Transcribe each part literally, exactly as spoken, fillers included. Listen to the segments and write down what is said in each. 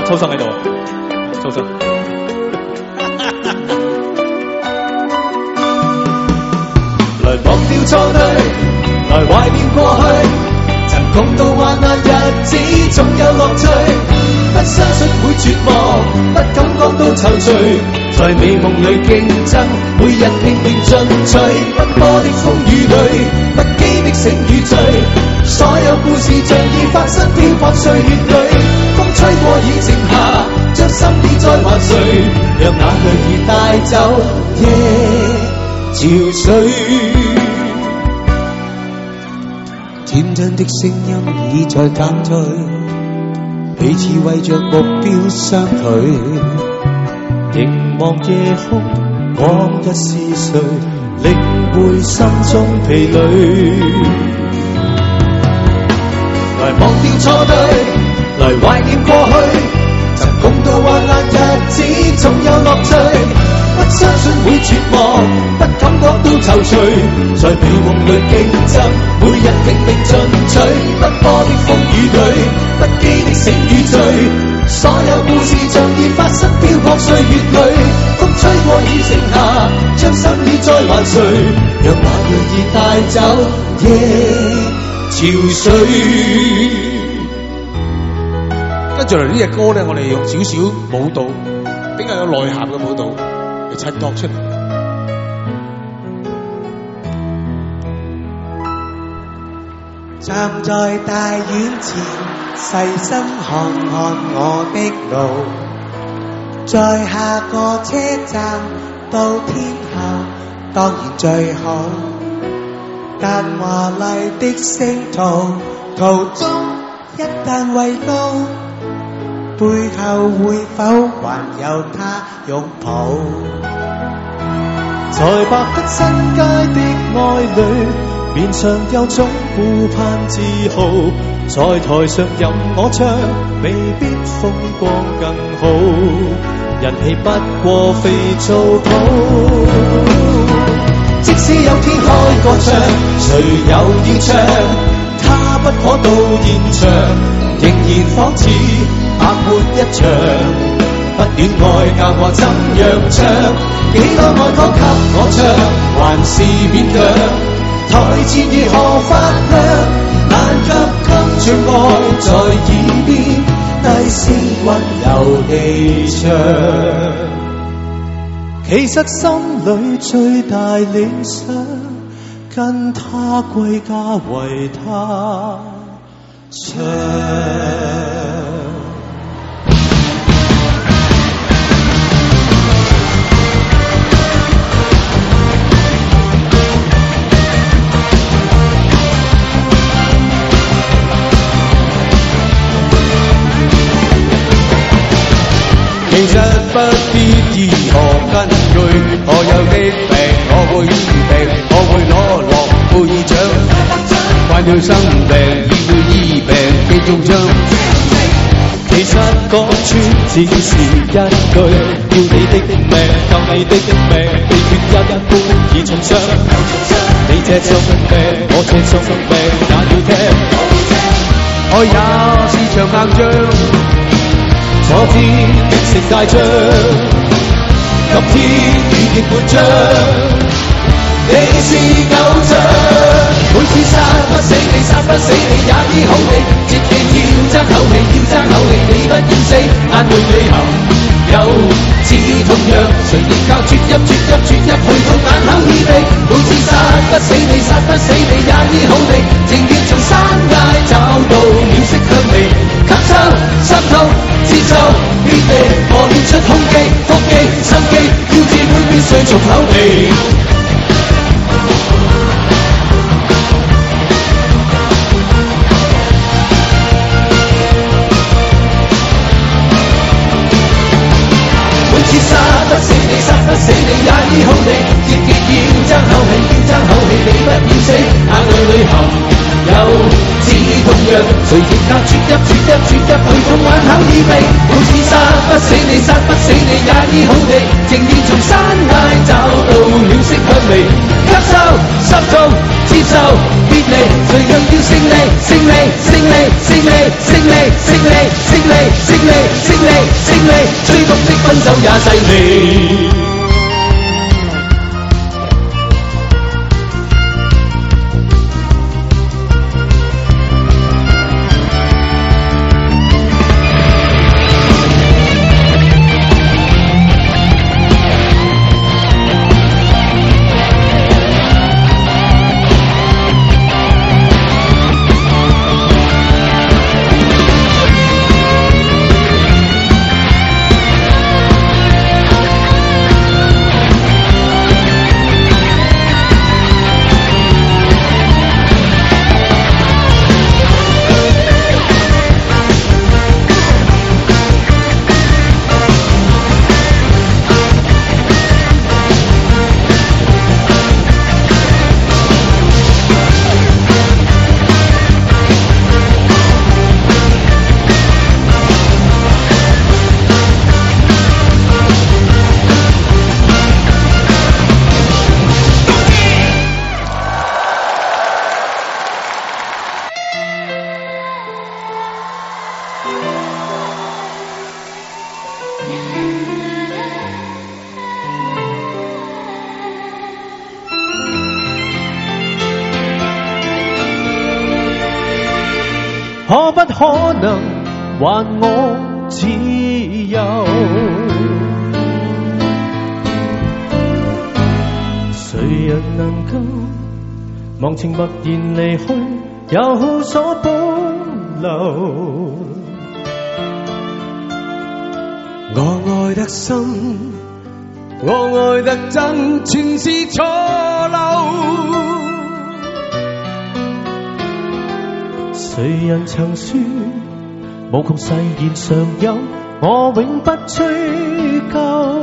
秋生喺度，秋生。 來忘掉錯對，來懷念過去，曾共度患難日子，總有樂趣。不相信會絕望，不感覺到躊躇，在美夢裏競爭，每日拼命進取。奔波的風雨裏，不羈的醒與醉，所有故事像已發生，飄泊歲月裏。風吹過已靜下，將心意再還誰？讓眼淚已帶走夜潮水。天真的聲音已在減退，彼此為着目標相距。凝望夜空，往日是誰領會心中疲累？來忘掉錯對，來懷念過去，曾共度患難日子，總有樂趣。不相信會絕望，不感覺到躊躇，在美夢裏競爭，每日拼命進取。奔波的風雨裏，不羈的醒與醉，所有故事像已發生，飄泊歲月裏。風吹過已靜下，將心意再還誰？讓眼淚已帶走夜潮水。 跟住嚟呢隻歌咧，我哋用少少舞蹈，比較有內涵嘅舞蹈嚟襯托出嚟。 站在大院前，細心看看我的路，在下個車站到天后當然最好，但華麗的星途途中一旦畏高，背後會否還有他擁抱？在白得新街的愛侶，面上有種顧盼自豪，在台上任我唱，未必風光更好，人氣不過非糟粕。即使有天開個唱，誰又要唱？他不可到現場，仍然仿似白活一場。不戀愛教我怎樣唱，幾多愛歌給我唱，還是勉強。台前如何發亮，難及給最愛在耳邊低聲溫柔地唱。其實心裏最大理想，跟他歸家為他唱。其實不必醫學根據，我有的病我會醫病，我會攞諾貝獎。患了生病已會醫病記中章。其實講穿只是一句，要你的命救你的命，秘訣一般已重傷。你這種病我這種病也要聽，愛也是場硬仗。昨天的成大仗，今天已經滿張。你是偶像，每次殺不死你，殺不死你也醫好你。切記要爭口氣，要爭口氣，你不要死。眼淚裏含有止痛藥，誰亦靠啜泣啜泣啜泣去到眼口耳鼻。每次殺不死你，殺不死你也醫好你。情願從山崖找到了色香味，吸收滲透。接受別離，磨練出胸肌、腹肌、心機，要自會變成重口味。每次殺不死你，殺不死你也醫好你。切記要爭口氣，要爭口氣，你不要死。眼淚裏含有止痛藥，誰亦靠啜泣啜泣啜泣去痛眼口耳鼻。每次殺不死你，殺不死你也醫好你。情願從山崖找到了色香味，吸收滲透接受別離，誰又要勝利勝利勝利勝利勝利勝利勝利勝利勝利。 追逐的分手也細膩。 可不可能還我自由？誰人能夠忘情默然離去，有所保留？ 我愛得深，我愛得真，全是錯漏。 誰人曾說無窮誓言常有，我永不追究。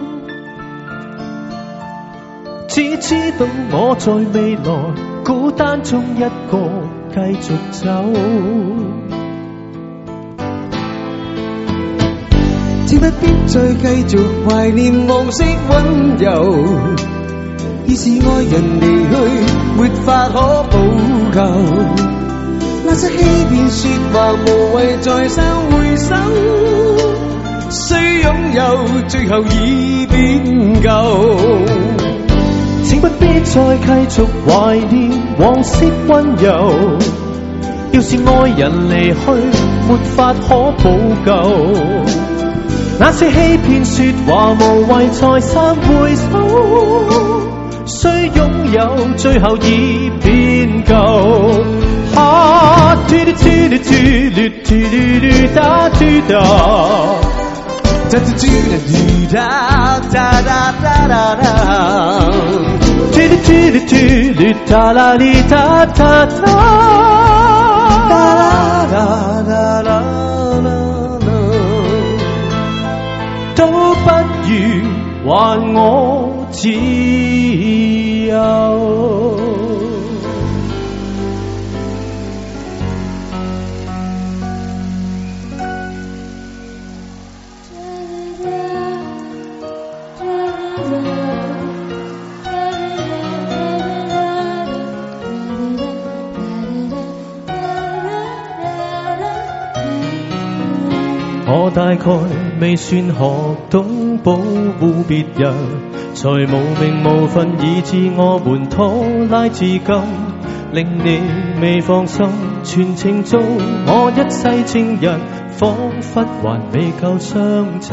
只知道我在未來孤單中一個繼續走。 請不必再繼續懷念往昔溫柔，已是愛人離去，沒法可補救。那些欺騙說話無謂再三回首，雖擁有最後已變舊。 請不必再繼續懷念往昔溫柔，要是愛人離去，沒法可補救。那些欺騙說話無謂再三回首，雖擁有最後已變舊。啊，嘟嘟嘟嘟嘟嘟嘟嘟哒嘟哒， 哒嘟嘟嘟哒哒哒哒哒哒， 嘟嘟嘟嘟嘟嘟哒啦哩哒哒哒， 哒啦哒哒啦啦啦， 都不如還我自由。我大概未算學懂保護別人，才無名無份以致我們拖拉至今，令你未放心，全程做我一世情人，彷彿還未夠相襯。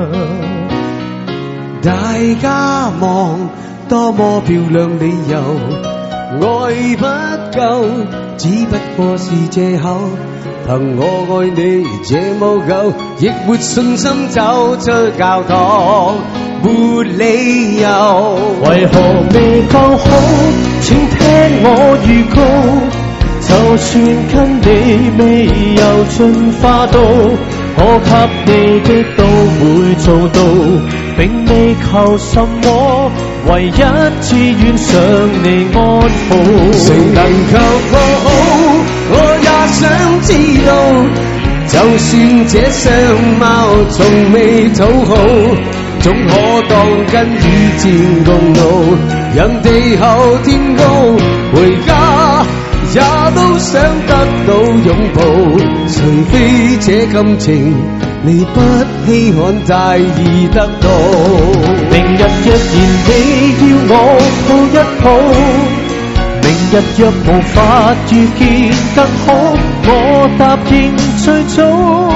大家望多麼漂亮理由，愛不夠，只不過是藉口。憑我愛你這麼久，亦沒信心走出教堂，沒理由。 為何未夠好？請聽我預告，就算跟你未有進化到，我給你的都會做到，並未求什麼，唯一只願想你安好。 誰能求我好？我也想知道，就算這相貌從未討好，總可當跟與戰共怒，讓地厚天高，回家也都想得到擁抱。除非這感情你不稀罕太易得到。 明日若然你要我抱一抱，明日若無法遇見更好，我答應最早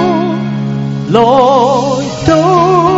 來到。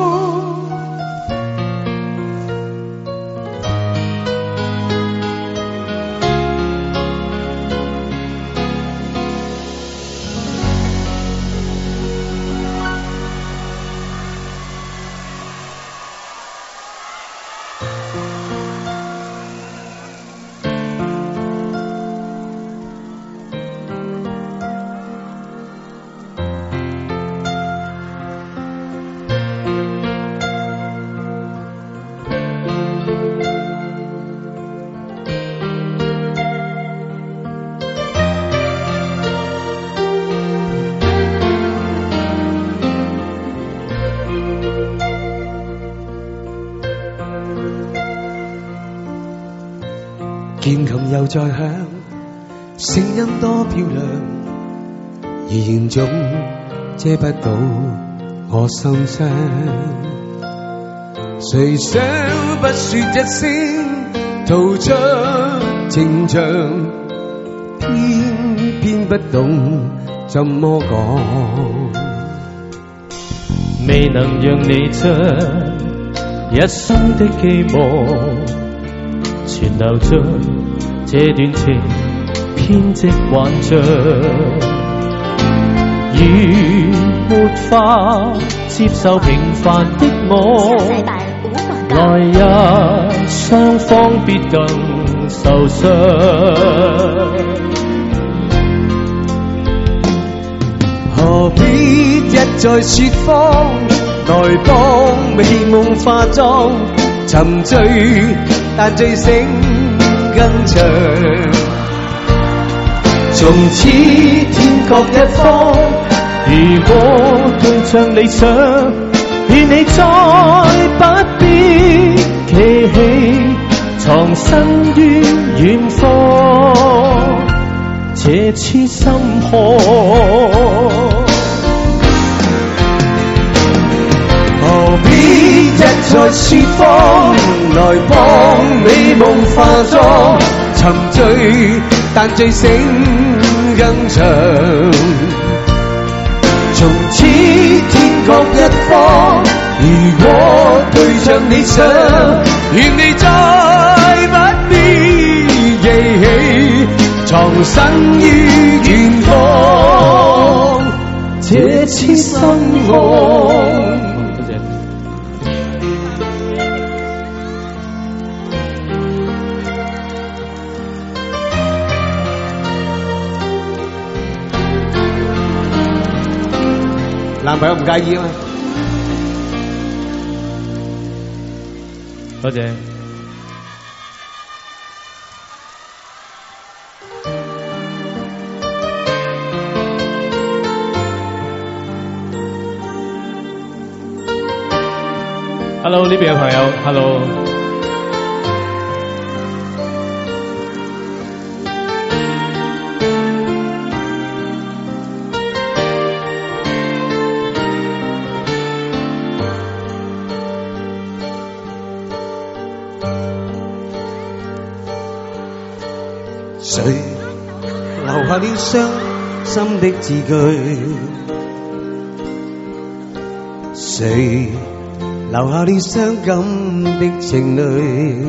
鍵琴又在響，聲音多漂亮，而言總遮不到我心傷。誰想不說一聲，吐出情長，偏偏不懂怎麼講。 未能讓你將一生的寄望存留着這段情編織幻象，如沒法接受平凡的我，來日雙方必更受傷。 何必一再說謊，來幫美夢化妝，沉醉但醉醒更長。從此天各一方， 如果對象理想，願你再不必記起，藏身於遠方，這痴心漢。 何必一再說謊，來幫美夢化妝，沉醉但醉醒更長。從此天各一方，如果對象理想，願你再不必記起，藏身於遠方，這痴心漢。男朋友唔介意啊嘛？ 多謝。Hello， 呢邊嘅朋友 ，Hello。 誰留下了傷心的字句？誰留下了傷感的情侶？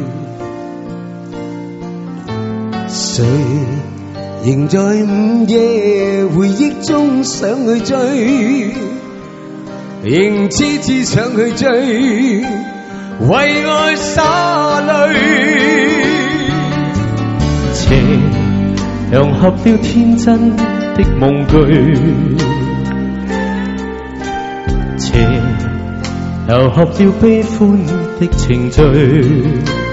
誰仍在午夜回憶中想去追，仍痴痴想去追，為愛灑淚。 情融合了天真的夢句，情糅合了悲歡的情緒，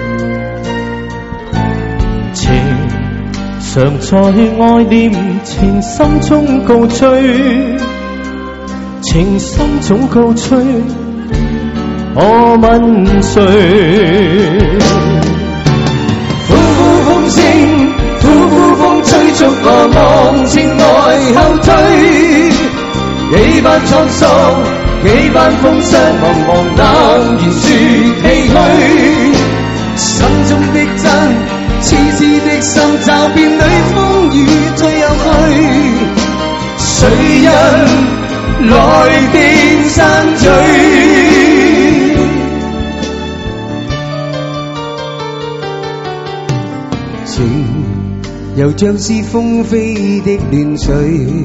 情常在愛念情心中告吹，情心總告吹，我問誰？ 呼呼風聲，呼呼風吹逐我往情內後退， 幾番滄桑，幾番風霜，茫茫冷然說唏噓。心中的真，痴痴的心，驟變裏風雨退又去。誰人來電散聚？情又像是風飛的亂水，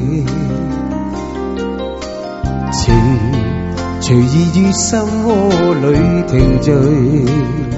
情隨意於心窩裏停聚。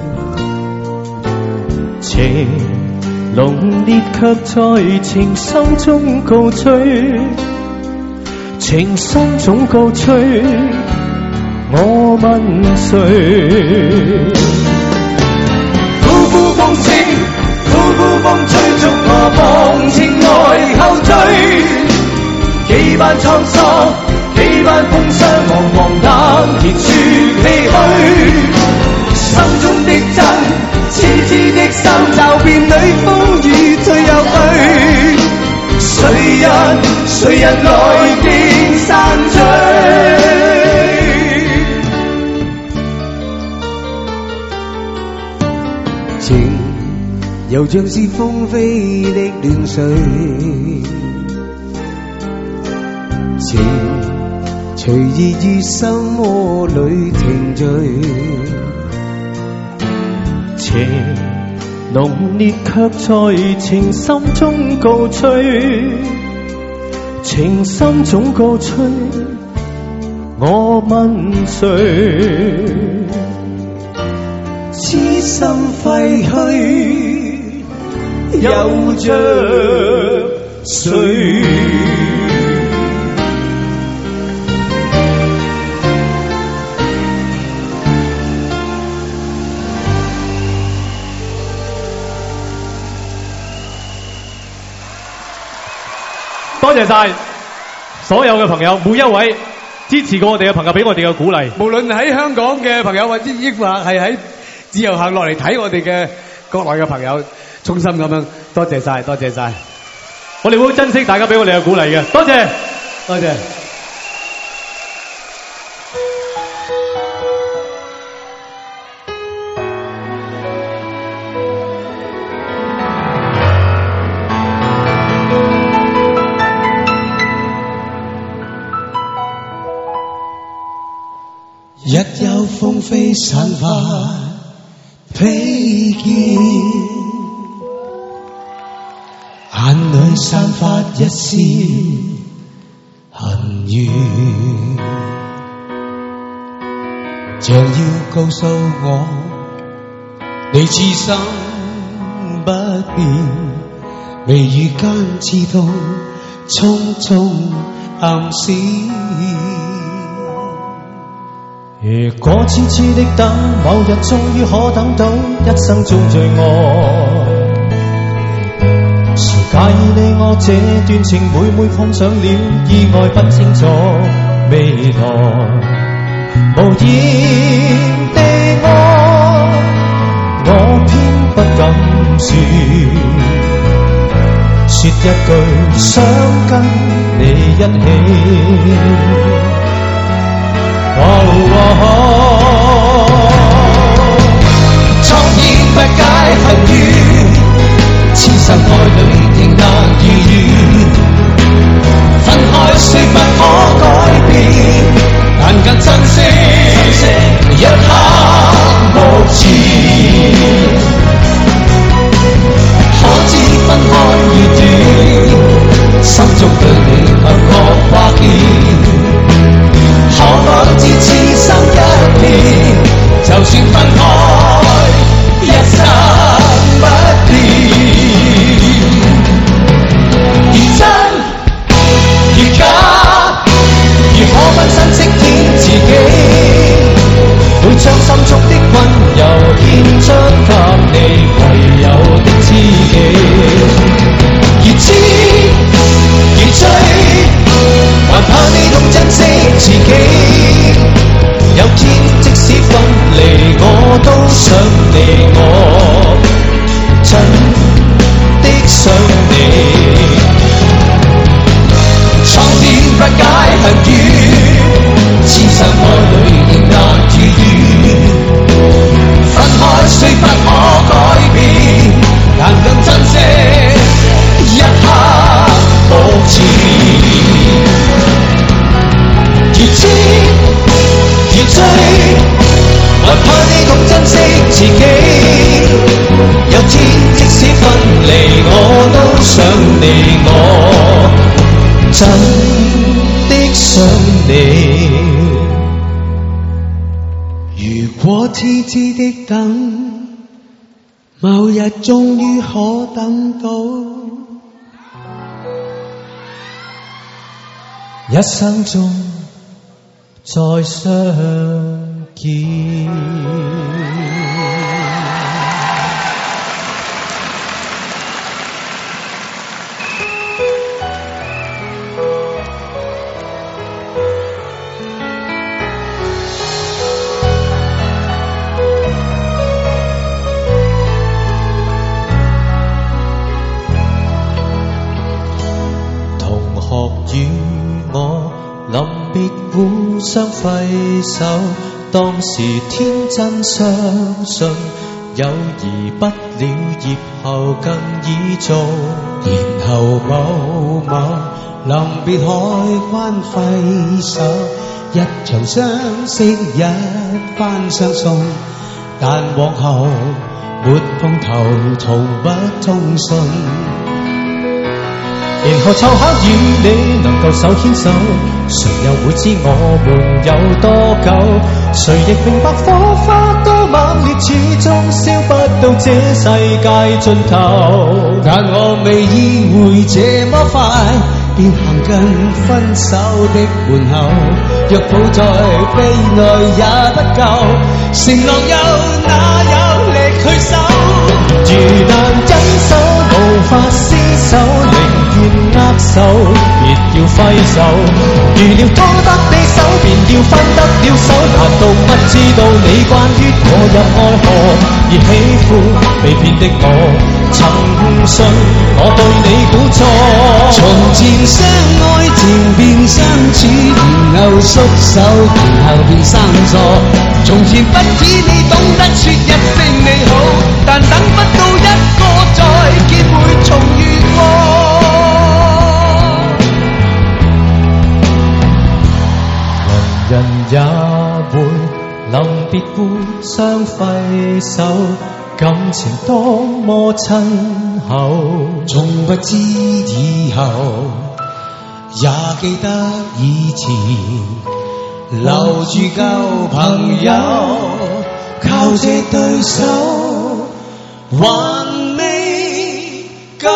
情濃烈卻在情深中告吹，情深總告吹，我問誰？ 呼呼風聲，呼呼風吹，逐我往情愛後退。幾番滄桑，幾番風霜，茫茫淡然說唏噓。心中的真，痴痴的心，驟變裏風雨退又去。誰人誰人來電散聚？情又像是風飛的亂水，情隨意於心窩裏停聚。 情濃烈卻在情深中告吹，情深總告吹，我問誰？ 痴心廢去，又着誰？ 多謝晒所有嘅朋友，每一位支持過我哋嘅朋友，俾我哋嘅鼓勵。 無論喺香港嘅朋友，或者抑或係喺自由行落嚟睇我哋嘅國內嘅朋友，衷心咁樣多謝晒，多謝晒。 我哋會好珍惜大家俾我哋嘅鼓勵嘅，多謝，多謝。 一有風飛散發披肩，眼裏散發一絲恨怨，像要告訴我，你痴心不變，眉宇間刺痛，匆匆暗示。 如果痴痴的等，某日終於可等到一生中最愛。誰介意你我這段情，每每碰上了意外，不清楚未來。無言的愛，我偏不敢說，說一句想跟你一起。Oh, oh, oh. 蒼天不解恨怨，痴心愛侶仍難如願，分開雖不可改變，但更珍惜一刻目前。可知分開越短，心中對你恨惡掛牽。可不知此生一片，就算分開，一生不你，我真的想你。 如果痴痴的等，某日終於可等到， 一生中再相見。與我臨別互相揮手，當時天真相信友誼不了業後更易做， 然後某某臨別海關揮手，一場相識一番相送，但往後沒碰頭，從不通訊。 然後湊巧與你能夠手牽手，誰又會知我們有多久？誰亦明白火花多猛烈，始終燒不到這世界盡頭。 但我未意會這麼快便行近分手的門口，若抱在臂內也不夠，承諾又哪有力去守？ 如難忍手無法廝守，寧願握手，別要揮手。如料拖得你手，便要分得了手。難道不知道你關於我入愛河，而喜歡被騙的我？曾信我對你估錯， 從前相愛情變相處，然後縮手，然後變生疏。從前不止你懂得說一聲你好，但等不到一個再見會重遇過。 人也會臨別互相揮手，感情多麼親厚， 從不知以後，也記得以前留住舊朋友，靠這對手還未夠。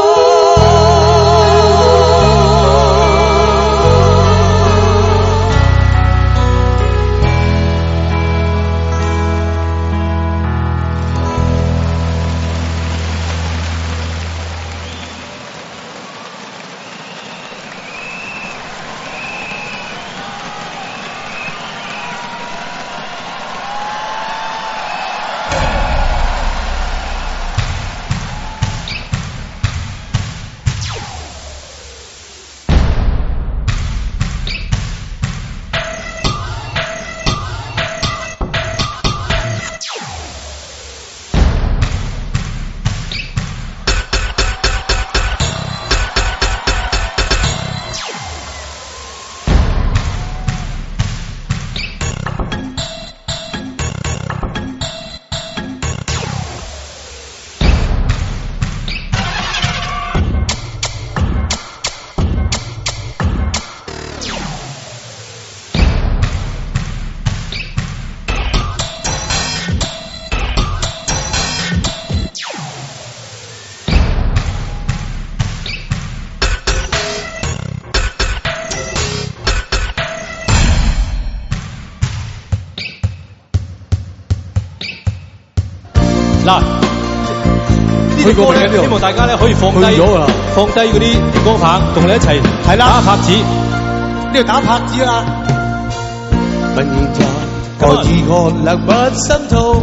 嗱，呢啲歌咧，希望大家咧可以放低，放低嗰啲熒光棒，同你一齊係啦打拍子， 呢度打拍子啦。問現在該如何勒不心痛？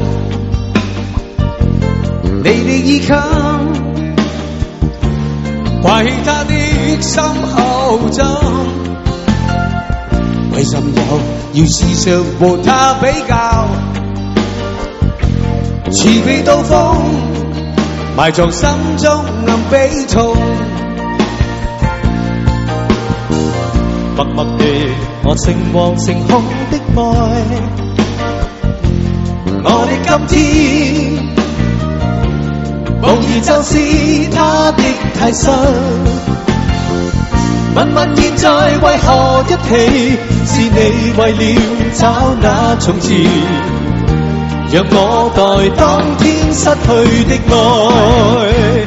你的衣襟，掛起他的心口針，為什麼要時常和他比較？似被刀鋒埋藏心中暗悲痛， 默默地我誠惶誠恐的愛， 我的今天無疑就是他的替身。問問現在為何一起？是你為了找那從前，讓我待當天失去的愛。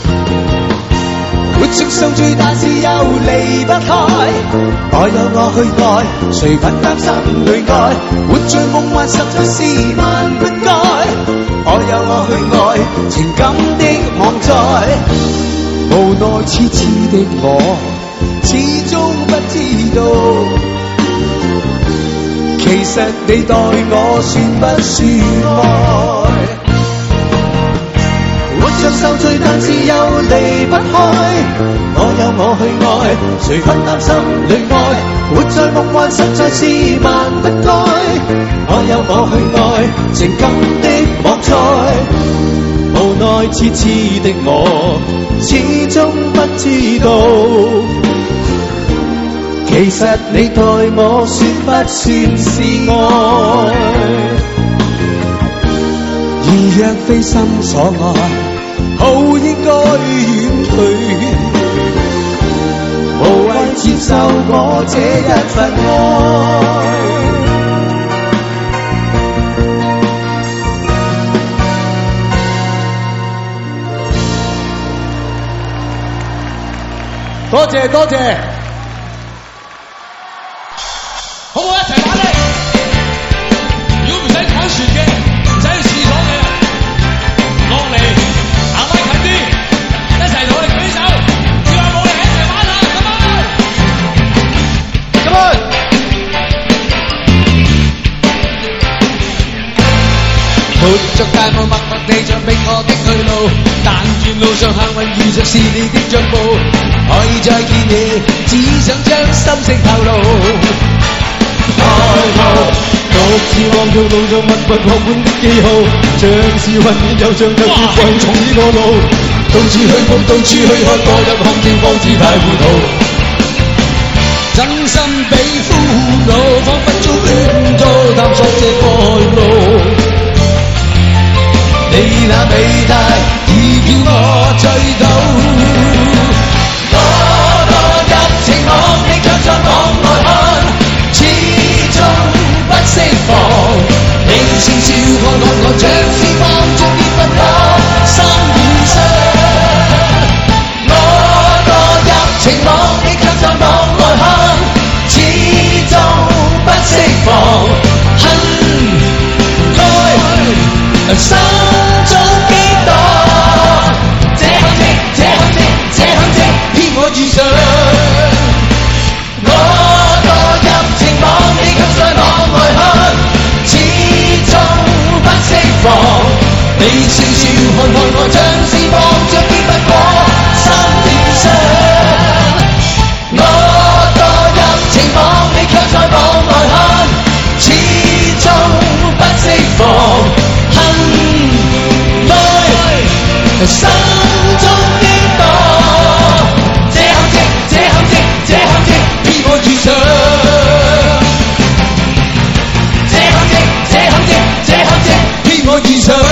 活着受罪，但是又離不開。我有我去愛，誰肯擔心淚愛？活在夢幻實在是萬不該。我有我去愛，情感的網載。無奈痴痴的我，始終不知道，其實你待我算不算愛？活着受罪，但是又離不開。我有我去愛，誰肯擔心淚愛？活在夢幻實在是萬不該。我有我去愛，情感的網載。無奈痴痴的我，始終不知道，其實你待我算不算是愛？而若非心所愛，好應該遠去，無謂接受我這一份愛。 多謝多謝， 好唔好一齊玩咧？如果唔使講船嘅，唔使去廁所嘅，落嚟行開近啲，一齊同佢舉手，叫下冇力一齊玩啦！咁啊！咁啊！ 活着大霧默默地像逼我的去路，但願路上幸運遇着是你的腳步，可以再見你，只想將心聲透露。開路，獨自望着路上密密學滿的記號，像是混亂又像着絕望從呢個路，到處去報，到處去看，我入陷阱方知太糊塗。真心被俘虜，彷彿遭亂糟，探索這個路。你那美態已叫我醉倒，我墮入情網，你卻在網外看，始終不釋放。你笑笑看看我，像是放縱結婚我心軟傷。我墮入情網，你卻在網外看，始終不釋放。恨愛心中激盪，這陷阱，這陷阱，這陷阱，騙我遇上。我墮入情網，你卻在網外看，始終不釋放。你笑笑看看我，像是望着結不果，心斷傷。我墮入情網，你卻在網外看，始終不釋放。心中激盪，這陷阱，這陷阱，這陷阱，騙我遇上。這陷阱，這陷阱，這陷阱，騙我遇上。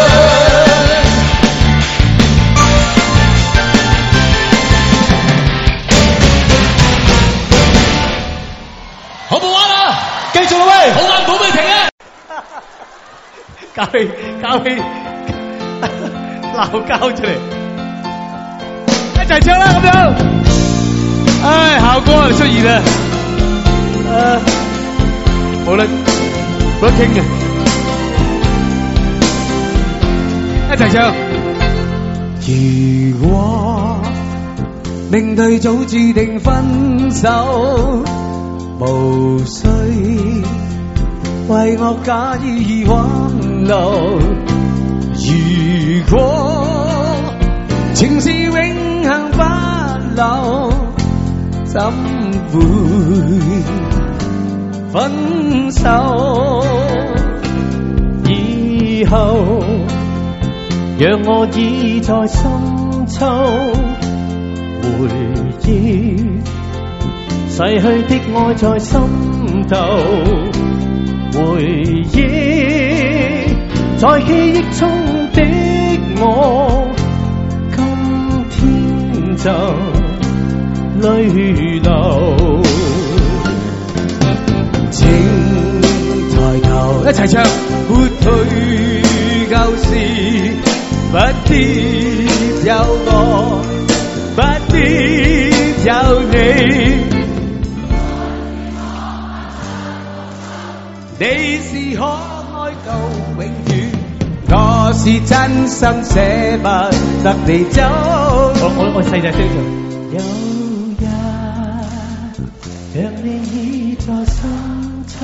好唔好玩啊？ 繼續啦喂！ 好玩，唔好俾停啊！ 交氣交氣鬧交出嚟，一齊唱啦咁樣。唉，效果就出現啦。誒，冇得冇得傾嘅，一齊唱。如果命對早注定分手，無需為我假意挽留。如果情是永恆不朽，怎會分手？以後讓我倚在深秋，回憶逝去的愛在心頭，回憶在記憶中的我， 層淚流。 請抬頭， 一齊唱。 抹去舊事，不必有我，不必有你。你是可愛到永遠，我是真心捨不得你走。 我我我細細聲唱。有日若你已在深秋，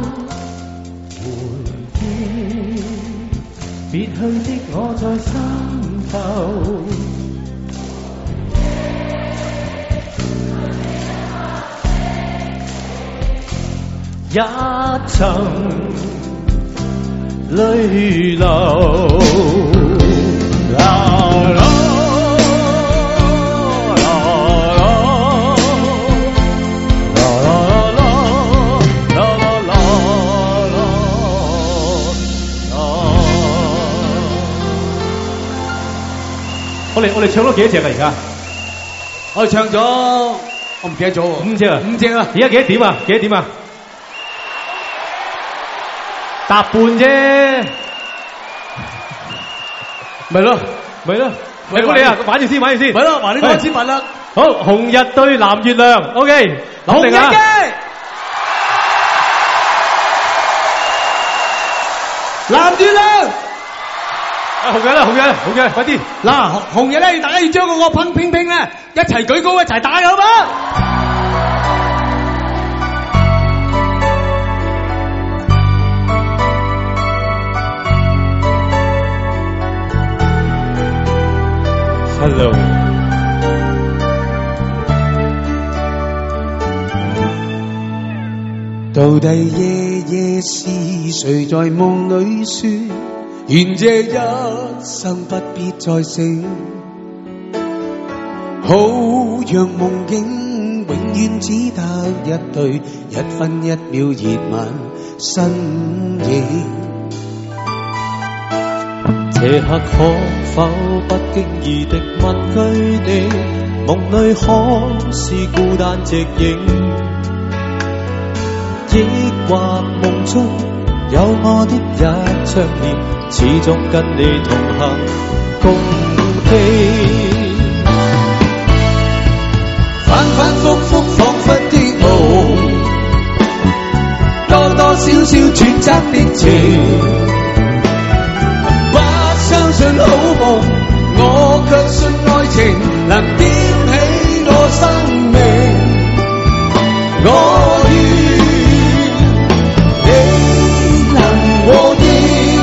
回憶別去的我在心頭。一層淚流。啦啦我哋我哋唱咗幾多隻啊？而家我哋唱咗，我唔記得咗喎。 五隻啊， 五隻啊！ 而家幾多點啊？幾多點啊？搭半啫， 咪咯， 咪咯。你估你啊，玩住先，玩住先。 咪咯，還你多支筆啦。 好，紅日對藍月亮 ，OK， 諗定啊。 藍月亮。 啊，紅日啦，紅日，紅日，快啲！ 嗱，紅日咧，大家要將個樂噴拼拼咧，一齊舉高，一齊打嘅好嗎？ Hello， 到底夜夜是誰在夢裏說，願這一生不必再醒，好讓夢境永遠只得一對，一分一秒熱吻身影。 這刻可否不經意的問句你，夢裏可是孤單寂影，抑或夢中有我的一張臉，始終跟你同行共飛。 反反覆覆彷彿的夢，多多少少揣測的情，相信好夢，我卻信愛情能點起我生命。我願你能和應，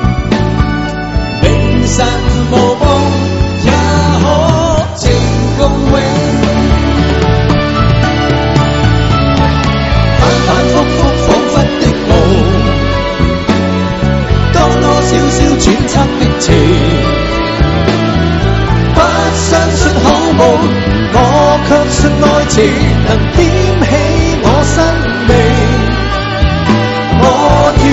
明晨無夢也可情共永。反反覆覆彷彿的夢，多多少少揣測的情，不相信好夢，我卻信愛情能點起我生命。我願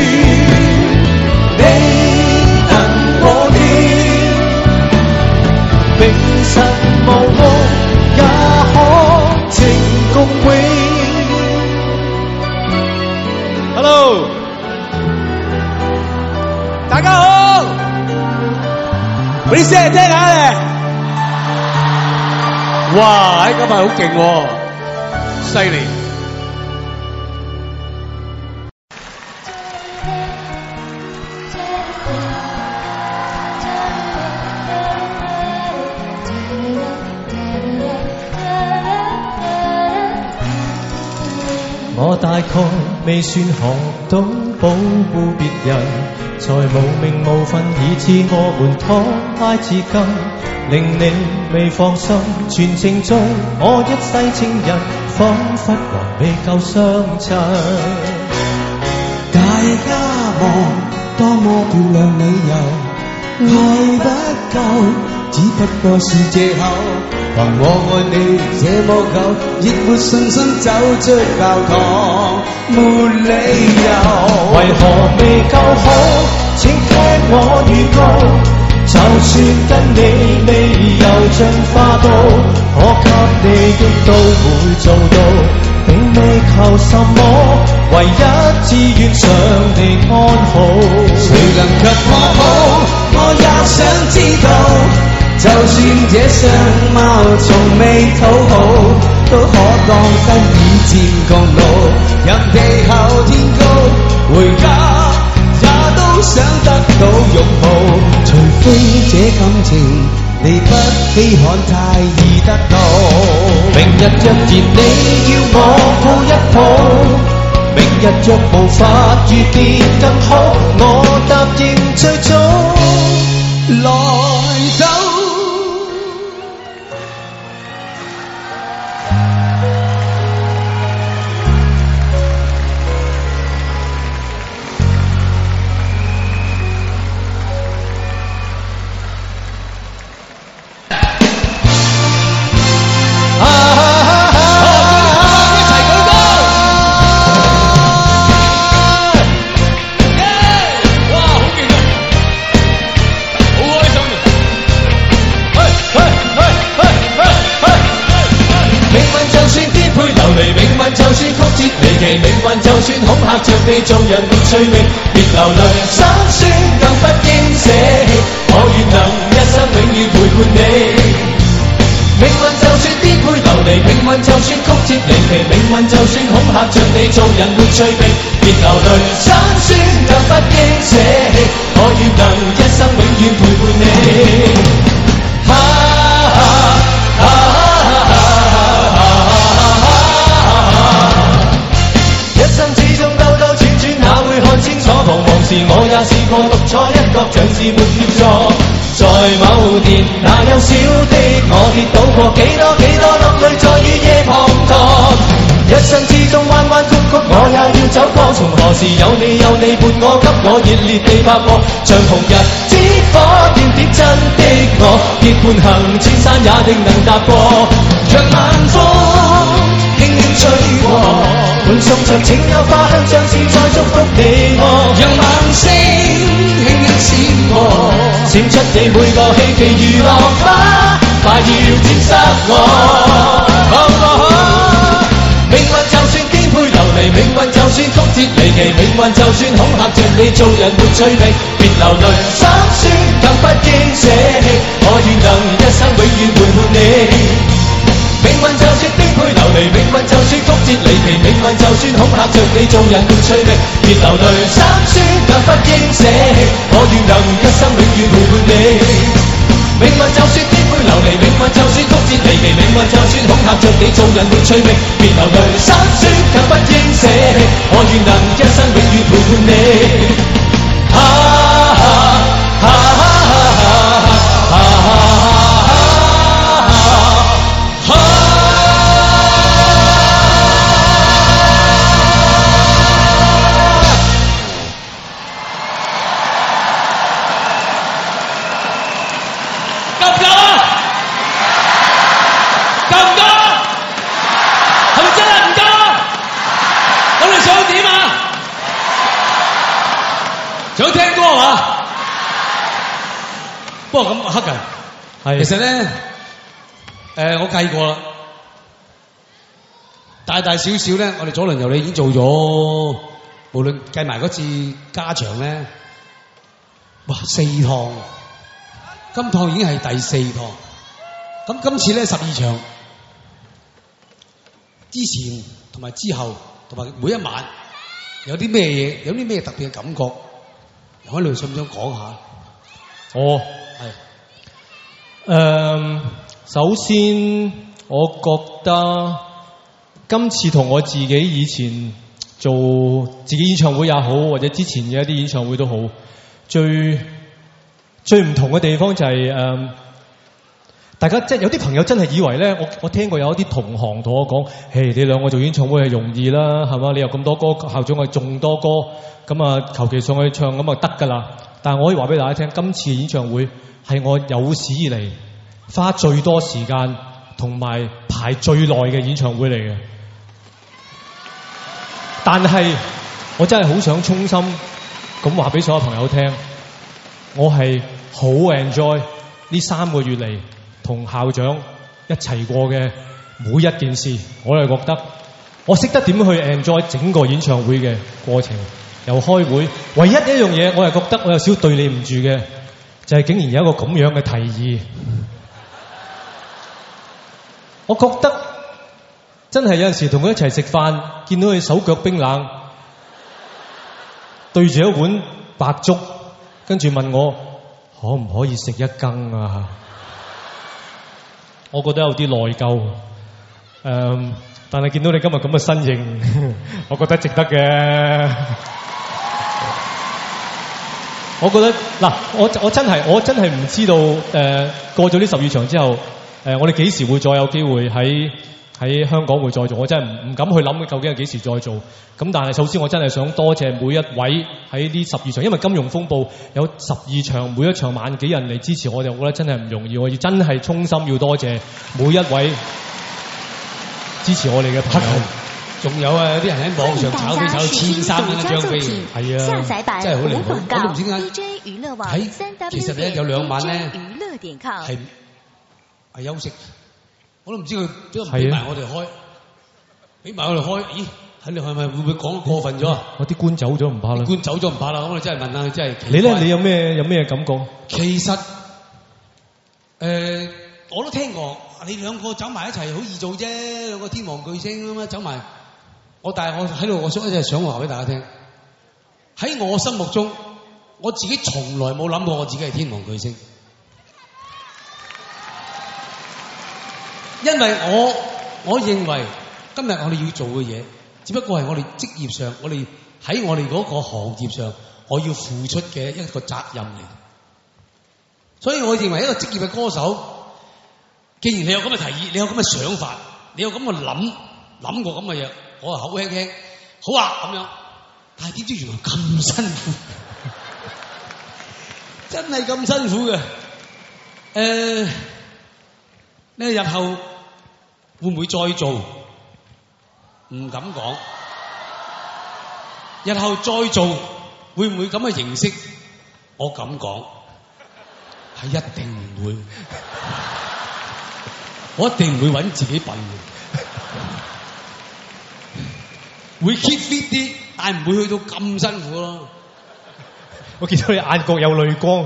你能和應，明晨無夢也可情共永。 Hello， 大家好，俾啲聲嚟聽下咧。哇！今日好勁喎，犀利！ 我大概未算學到保護別人，在無名無份以致我們拖拉至今，令你未放心。全程中我一世情人，彷彿還未夠相襯。 大家望多麼漂亮理由，愛不夠，只不過是藉口。憑我愛你這麼久，亦沒信心走出教堂，沒理由。 為何未夠好？請聽我預告，就算跟你未有盡快到，可給你的都會做到，並未求什麼，唯一只願上地安好。 誰能及我好？我也想知道。就算這相貌從未討好，都可當真以戰共老。任地厚天高，回家也都想得到擁抱。除非這感情你不稀罕，太易得到。 明日若然你要我抱一抱，明日若無法遇見更好，我答應最早來走。 就算恐嚇着你做人沒趣味，別流淚心酸更不應捨棄，我願能一生永遠陪伴你。命運就算顛沛流離，命運就算曲折離奇，命運就算恐嚇着你做人沒趣味，別流淚心酸更不應捨棄，我願能一生永遠陪伴你。啊啊啊一生之中兜兜轉轉，哪會看清楚？彷徨時我也試過獨坐一角，像是沒協助。在某年那幼小的我跌倒過，幾多幾多落淚在雨夜滂沱。一生之中彎彎曲曲，我也要走過。從何時有你有你伴我，給我熱烈地拍過。像紅日之火點點真的我，結伴行千山也定能踏過。讓晚風輕輕吹過，伴送着情有花香，像是在祝福你我。讓晚星輕輕閃過，閃出你每個希冀如落花，快要沾濕我。哦哦哦命運就算顛沛流離，命運就算曲折離奇，命運就算恐嚇着你做人沒趣味，別流淚心酸更不應捨棄，我願能一生永遠陪伴你。命運就算顛沛流離，命運就算曲折離奇，命運就算恐嚇着你做人沒趣味，別流淚心酸更不應捨棄，我願能一生永遠陪伴你。命運就算顛沛流離，命運就算曲折離奇，命運就算恐嚇着你做人沒趣味，別流淚心酸更不應捨棄，我願能一生永遠陪伴你。啊啊啊啊啊想聽歌係嘛？不過咁黑人，係其實咧，誒、呃、我計過啦，大大小小咧，我哋左鄰右里已經做咗，無論計埋嗰次加場咧，哇四趟，今趟已經係第四趟，咁今次咧十二場，之前同埋之後同埋每一晚有啲咩嘢，有啲咩特別嘅感覺？海倫想唔想講下？ 哦，係，誒，首先我覺得今次同我自己以前做自己演唱會也好，或者之前嘅一啲演唱會都好，最最唔同嘅地方就係、是、誒、呃，大家即係有啲朋友真係以為咧，我我聽過有一啲同行同我講，嘿，你兩個做演唱會係容易啦，係嘛？你有咁多歌，校長我仲多歌。咁啊，求其上去唱咁啊得㗎啦！但係我可以話俾大家聽，今次演唱會係我有史以嚟花最多時間同埋排最耐嘅演唱會嚟嘅。但係我真係好想衷心咁話俾所有朋友聽，我係好 enjoy 呢三個月嚟同校長一齊過嘅每一件事，我係覺得我識得點去 enjoy 整個演唱會嘅過程，又開會。唯一一樣嘢，我係覺得我有少對你唔住嘅，就係竟然有一個咁樣嘅提議。我覺得真係有陣時同佢一齊食飯，見到佢手腳冰冷，對住一碗白粥，跟住問我可唔可以食一羹啊？我覺得有啲內疚。誒、嗯，但係見到你今日咁嘅身形，我覺得值得嘅。我覺得嗱，我我真係我真係唔知道誒、呃，過咗呢十二場之後，誒、呃，我哋幾時會再有機會喺喺香港會再做？我真係唔唔敢去諗究竟係幾時再做。咁但係首先我真係想多謝每一位喺呢十二場，因為金融風暴有十二場，每一場萬幾人嚟支持我哋，我覺得真係唔容易。我要真係衷心要多謝每一位支持我哋嘅朋友。 仲有啊，有啲人喺網上炒飛炒到千三蚊一張飛，係啊，真係好離譜。我都唔知點解喺其實咧有兩晚咧係係休息，我都唔知佢點解唔俾埋我哋開，俾埋我哋開。咦，睇你係咪會唔會講過分咗啊？ 我啲官走咗唔怕啦， 官走咗唔怕啦。咁我哋真係問下佢，真係你咧，你有咩有咩感覺？ 其實誒、呃，我都聽過，你兩個走埋一齊好易做啫，兩個天王巨星咁樣走埋。我但係我喺度，我想一直想話俾大家聽，喺我心目中，我自己從來冇諗過我自己係天王巨星，因為我我認為今日我哋要做嘅嘢，只不過係我哋職業上，我哋喺我哋嗰個行業上，我要付出嘅一個責任嚟。所以我認為一個職業嘅歌手，既然你有咁嘅提議，你有咁嘅想法，你有咁嘅諗諗過咁嘅嘢。我話口輕輕，好啊咁樣，但係點知原來咁辛苦，真係咁辛苦嘅。誒、呃，你日後會唔會再做？唔敢講。日後再做會唔會咁嘅形式？我敢講，係一定唔會。我一定唔會揾自己笨嘅。會 keep fit 啲，但唔會去到咁辛苦咯。 我見到你眼角有淚光，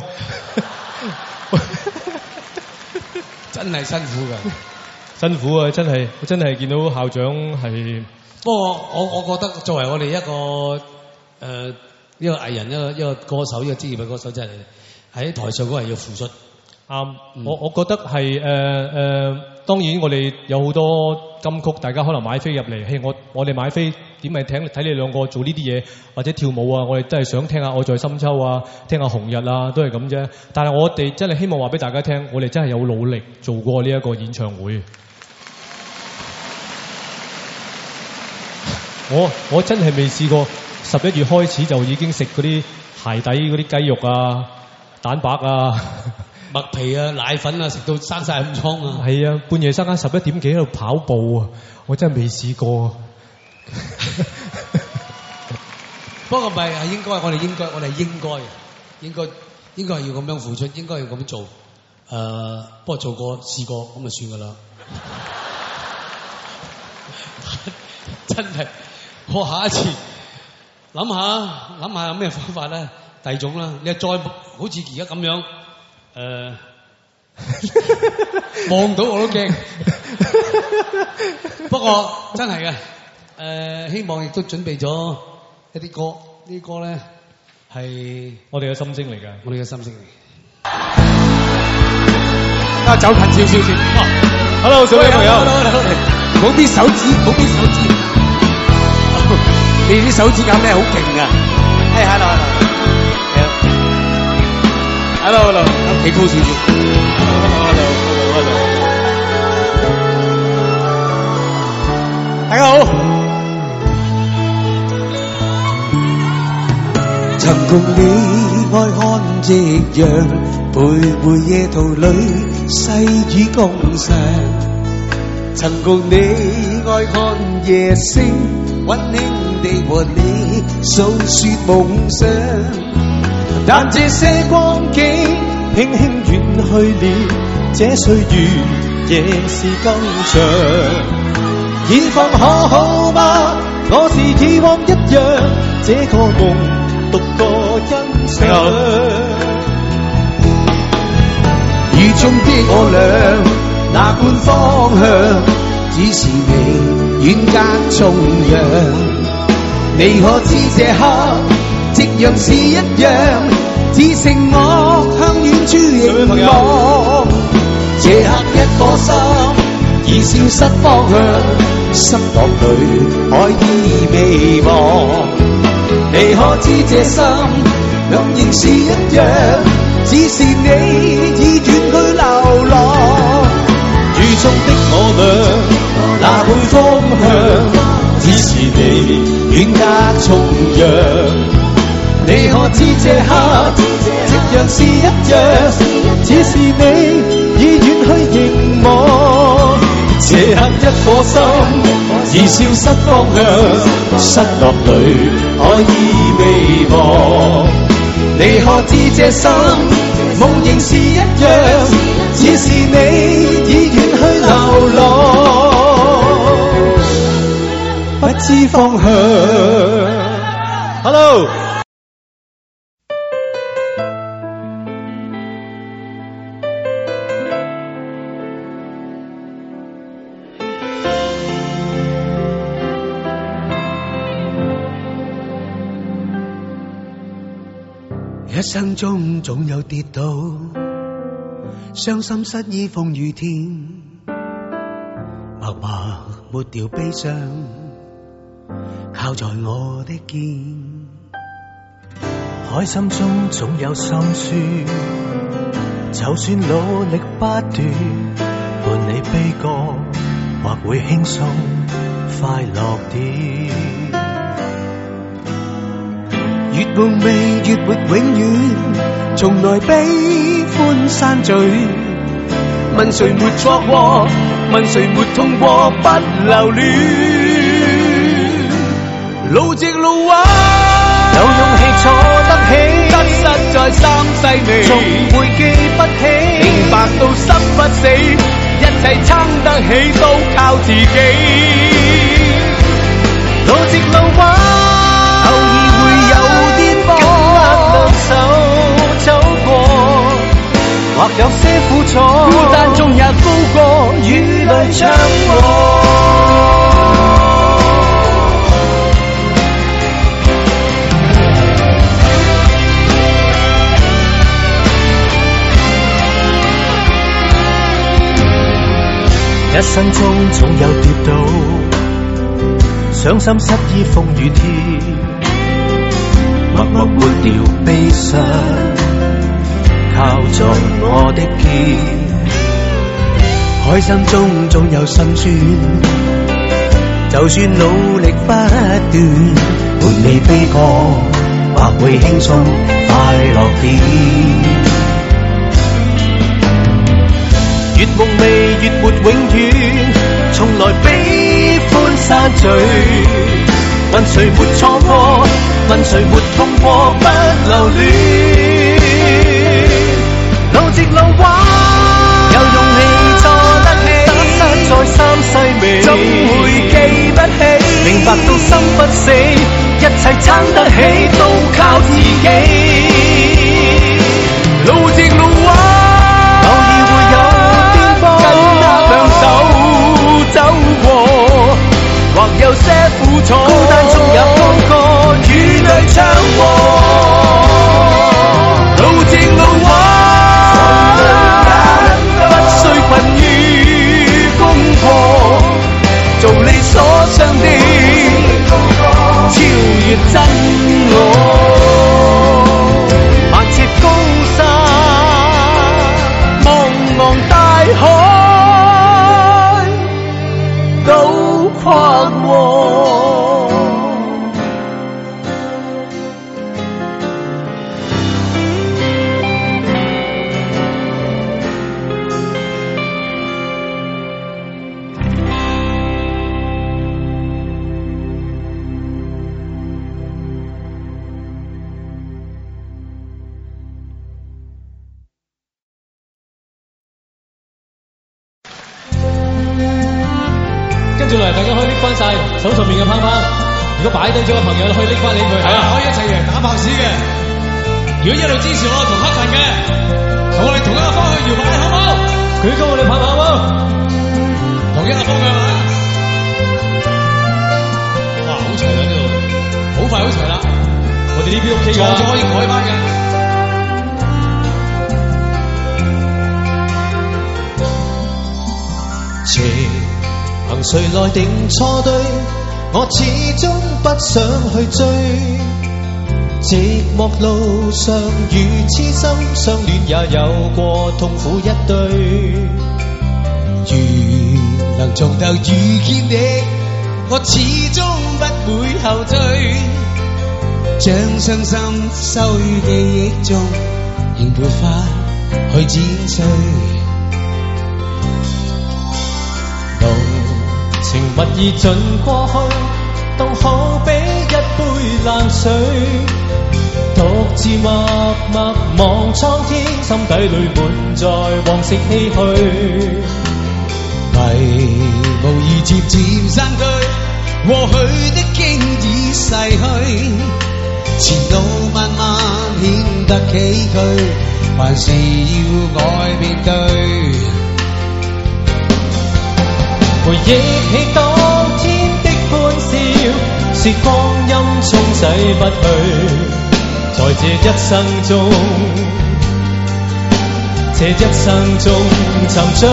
真係辛苦㗎， 辛苦啊！真係，我真係見到校長係。 不過我我覺得作為我哋一個誒、呃、一個藝人，一個一個歌手，一個職業嘅歌手，真係喺台上嗰係要付出。 啱、嗯，我我覺得係誒誒，當然我哋有好多金曲，大家可能買飛入嚟，嘿，我我哋買飛點係聽睇你兩個做呢啲嘢，或者跳舞啊，我哋都係想聽下《愛在深秋》啊，聽下《紅日》啊，都係咁啫。但係我哋真係希望話俾大家聽，我哋真係有努力做過呢一個演唱會。我我真係未試過十一月開始就已經食嗰啲鞋底嗰啲雞肉啊、蛋白啊。 麥皮啊、奶粉啊，食到生晒暗瘡啊！ 係啊，半夜三更十一點幾喺度跑步啊！我真係未試過。 不過唔係係應該，我哋應該，我哋應該，應該應該係要咁樣付出，應該要咁做。誒、呃，不過做過試過咁就算噶啦。真係，我下一次諗下諗下有咩方法咧？第二種啦，你再好似而家咁樣。誒、呃，望到我都驚。不過真係嘅，誒、呃，希望亦都準備咗一啲歌，呢啲歌咧係我哋嘅心聲嚟㗎， 我哋嘅心聲嚟。 啊，走近少少先。哦 ，Hello， 各位朋友， 冇啲手指，冇啲手指，你啲手指甲咩好勁啊！誒 ，hello，hello。hello hello， 企高少少。hello hello hello， 大家好。 曾共你愛看夕陽，徘徊夜途裏細雨共常。曾共你愛看夜星，溫馨地和你訴說夢想。但這些光景輕輕遠去了，這歲月夜是更長。遠方可好嗎？我是以往一樣，這個夢獨個欣賞。 雨中的我倆哪管方向，只是你遠隔重洋。你可知這刻夕陽是一樣，只剩我向遠處凝望。這刻一顆心已消失方向，失落裏愛意未忘。你可知這心暗仍是一樣，只是你已遠去流浪。 雨中的我倆哪會方向，只是你遠隔重洋。你可知這刻夕陽是一樣，只是你已遠去凝望。這刻一顆心已消失方向，失落裏愛意未忘。你可知這心夢仍是一樣，只是你已遠去流浪，不知方向。Hello。 一生中總有跌倒，傷心失意風雨天，默默抹掉悲傷，靠在我的肩。 開心中總有心酸，就算努力不斷，伴你悲歌或會輕鬆快樂啲。 越夢寐越沒永遠，從來悲歡散聚。問誰沒錯過？問誰沒痛過？不留戀。路直路彎， 有勇氣坐得起， 得失在三世味， 從會記不起。 明白到生不死，一切撐得起都靠自己。 路直路彎， 偶爾會有顛簸， 兩手走過，或有些苦楚， 孤單中也高過與淚相和。 一生中總有跌倒，傷心失意風雨天，默默抹掉悲傷，靠在我的肩。 開心中總有心酸，就算努力不斷，伴你悲歌或會輕鬆快樂點。 越夢寐越沒永遠，從來悲歡散聚。問誰沒錯過？問誰沒痛過？不留戀。路直路彎， 有勇氣坐得起， 得失在三世味， 總會記不起。 明白到生不死，一切撐得起都靠自己。 路直路彎， 偶爾會有兩手走過，或有些苦楚， 孤單中也高歌與淚唱和。 路直路彎，不需困於功課，做你所想的，超越真我。 跟住嚟，大家可以拎翻晒手上面嘅棒棒。如果擺低咗嘅朋友，可以拎翻起佢。 係啊，可以一齊嚟打拍子嘅。如果一路支持我同黑人嘅，同我哋同一個方向搖擺，好唔好？ 舉高我哋棒棒喎， 同一個方向啊！哇，好齊啦呢度，好快好齊啦。 我哋呢邊 OK 㗎， 錯咗可以改翻嘅。 情憑誰來定錯對？我始終不想去追。寂寞路上如痴心相戀，也有過痛苦一對。 如能從頭遇見你，我始終不會後退。將傷心收於記憶中，仍沒法去剪碎。 情物已盡過去，都好比一杯冷水，獨自默默望蒼天，心底裏滿載往昔唏噓。 迷霧已漸漸散退，過去的經已逝去，前路漫漫顯得崎嶇，還是要愛面對。 回憶起當天的歡笑，是光陰沖洗不去，在這一生中，這一生中沉醉。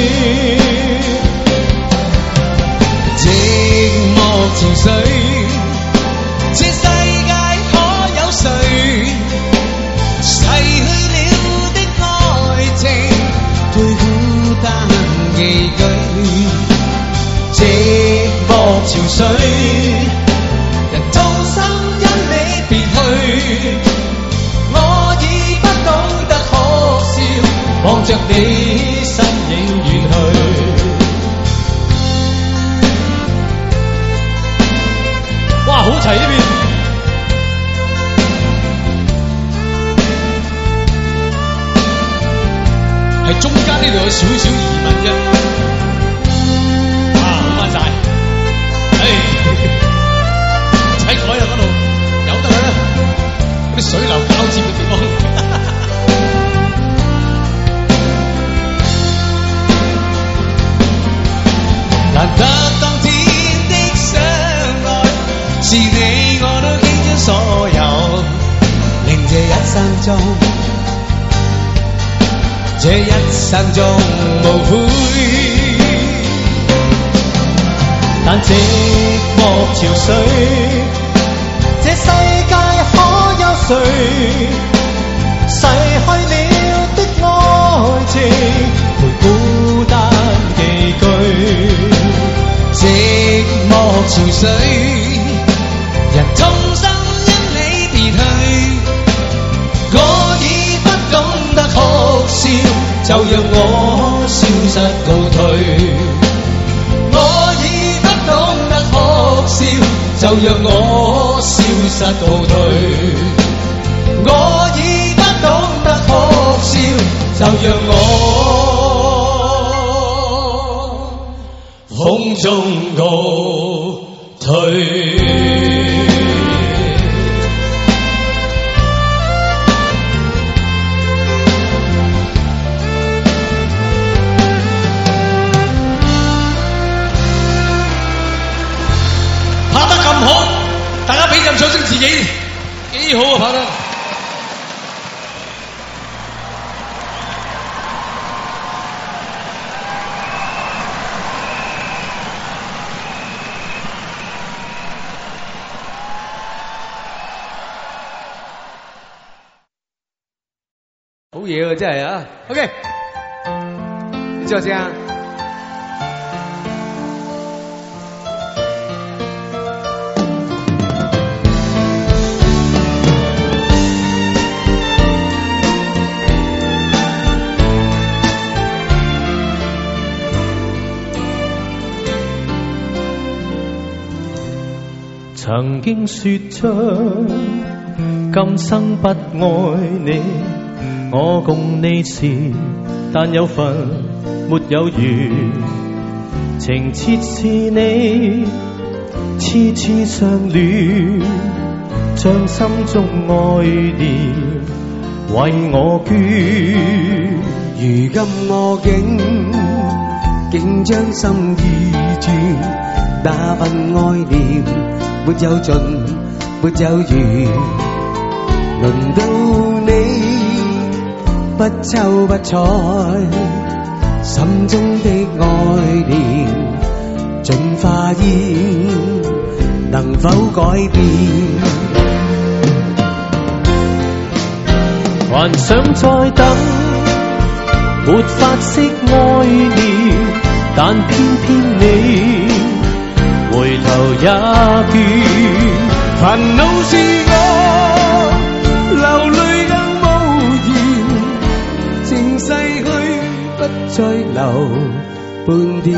寂寞潮水，這世界可有誰逝去了的愛情，對孤單寄居。寂寞潮水，人終生因你別去，我已不懂得可笑，望着你身影遠去。 哇，好齊呢邊。 係中間呢度有少少疑問啫。晒，唉，唔使改啦，嗰度由得佢啦，嗰啲水流交接嘅地方。 難得當天的相愛，是你我都傾盡所有，令這一生中，這一生中無悔。 但寂寞潮水，這世界可有誰逝去了的愛情，陪孤單寄居。 寂寞潮水，人終生因你別去，我已不懂得哭笑，就讓我消失告退。我已不懂得哭笑，就讓我消失告退。我已不懂得哭笑，就讓我風中告退。 大家俾陣掌聲自己，幾好啊拍得！ 好嘢喎，真係啊 ！OK， 你知我先啊。 曾經說將今生不愛你，我共你時但有份沒有緣， 情切是你，痴痴相戀，將心中愛念為我捐。 如今我竟竟將心意轉，那份愛念沒有盡，沒有完。輪到你不瞅不睬，心中的愛念盡化煙，能否改變？ 還想再等，沒法釋愛念，但偏偏你回頭也倦。 煩惱是我流淚更無言，情逝去不再留半點。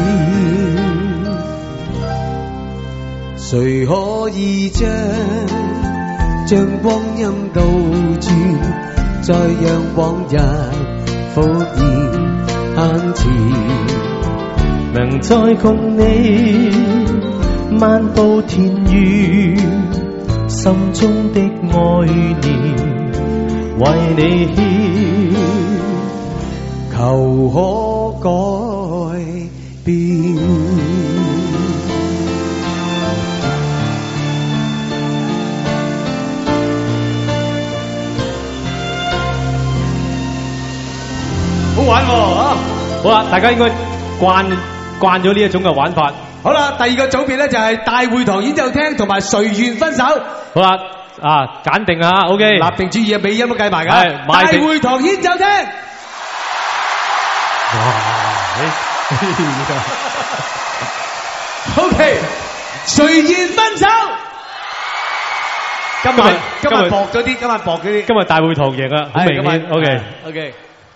誰可以將將光陰倒轉，再讓往日復現眼前？ 能再共你漫步田園，心中的愛念為你獻， 求可改變。 好玩喎啊！ 好啦，大家應該慣慣咗呢一種嘅玩法。 好啦，第二個組別咧就係大會堂演奏廳同埋誰願分手。 好啦，啊揀定啊 ，OK。 立定主意啊，尾音都計埋㗎。 係大會堂演奏廳。 哇！ OK， 誰願分手？今日今日薄咗啲，今日薄咗啲。 今日大會堂贏啦，好明顯。OK OK。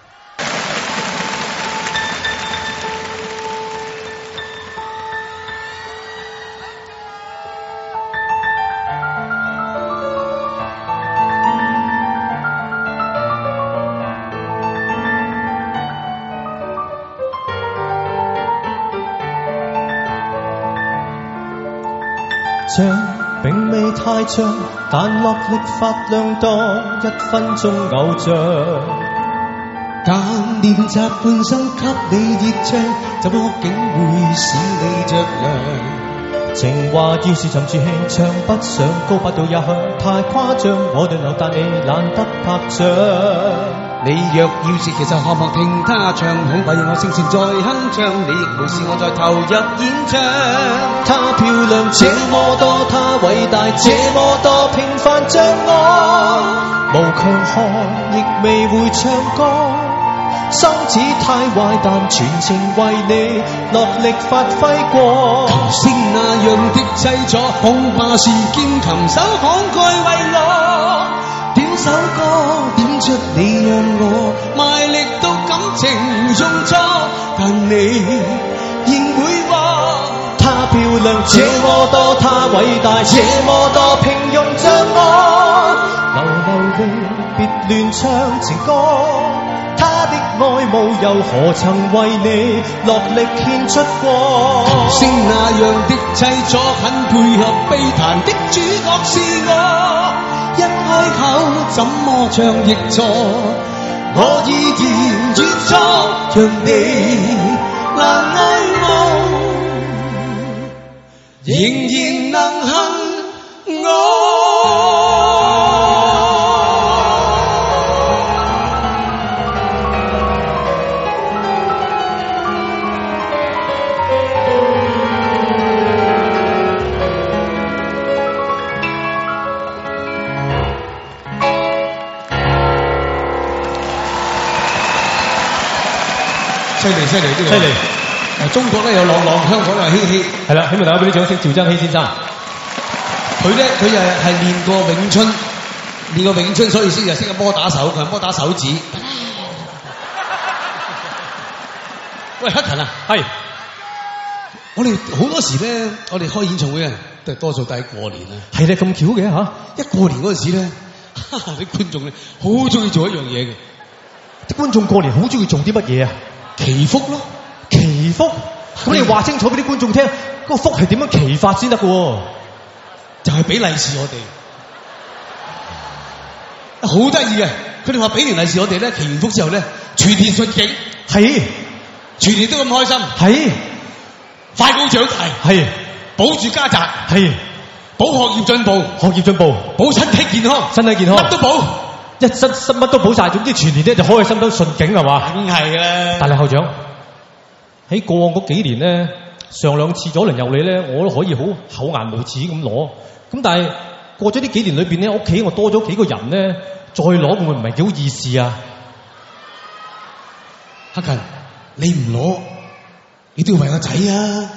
像並未太像，但落力發亮當一分鐘偶像。 但練習半生給你熱唱，怎麼竟會使你着涼？ 情話要是沉住氣唱，不想高八度也響，太誇張。我對留但你懶得拍掌。 你若要是其實渴望聽他唱，恐怕我聲線再鏗鏘，你亦無視我再投入演唱。 她漂亮這麼多，她偉大這麼多，平凡像我，無強項亦未會唱歌。心子太壞，但全情為你落力發揮過。 琴聲那樣的製作，恐怕是兼琴手慷慨為我。點首歌點出你讓我賣力到感情用錯，但你仍會話她漂亮這麼多，她偉大這麼多，平庸像我，流流淚別亂唱情歌。她的愛慕又何曾為你落力獻出過？ 琴聲那樣的製作，很配合悲彈的主角是我。一開口怎麼唱亦錯，我已然越錯，讓你難愛慕，仍然能恨我。犀利犀利呢個， 犀利！ 誒，中國咧有朗朗，香港有希希。 係啦，希望大家俾啲掌聲，趙增熹先生。 佢咧佢就係練過詠春，練過詠春，所以先就識得摩打手，佢係摩打手指。喂，黑勤啊， 係。 我哋好多時咧，我哋開演唱會啊，都係多數都係過年啊。 係咧，咁巧嘅嚇！ 一過年嗰陣時咧，啲觀眾咧好中意做一樣嘢嘅。 啲觀眾過年好中意做啲乜嘢啊？ 祈福咯， 祈福咁你話清楚俾啲觀眾聽，嗰、那個福係點樣祈法先得嘅喎？ 就係俾利是我哋，好得意嘅。佢哋話俾完利是我哋咧，祈完福之後咧，全年順境， 係全年都咁開心， 係快高長大， 係保住家宅， 係保學業進步， 學業進步， 保身體健康， 身體健康， 乜都保， 一身身乜都保晒，總之全年咧就開心到順境係嘛？ 梗係啦。 但係校長喺過往嗰幾年咧，上兩次左鄰右里咧，我都可以好厚顏無恥咁攞。咁但係過咗呢幾年裏邊咧，屋企我多咗幾個人咧，再攞會唔會唔係幾好意思啊？ 黑勤，你唔攞，你都要為個仔啊！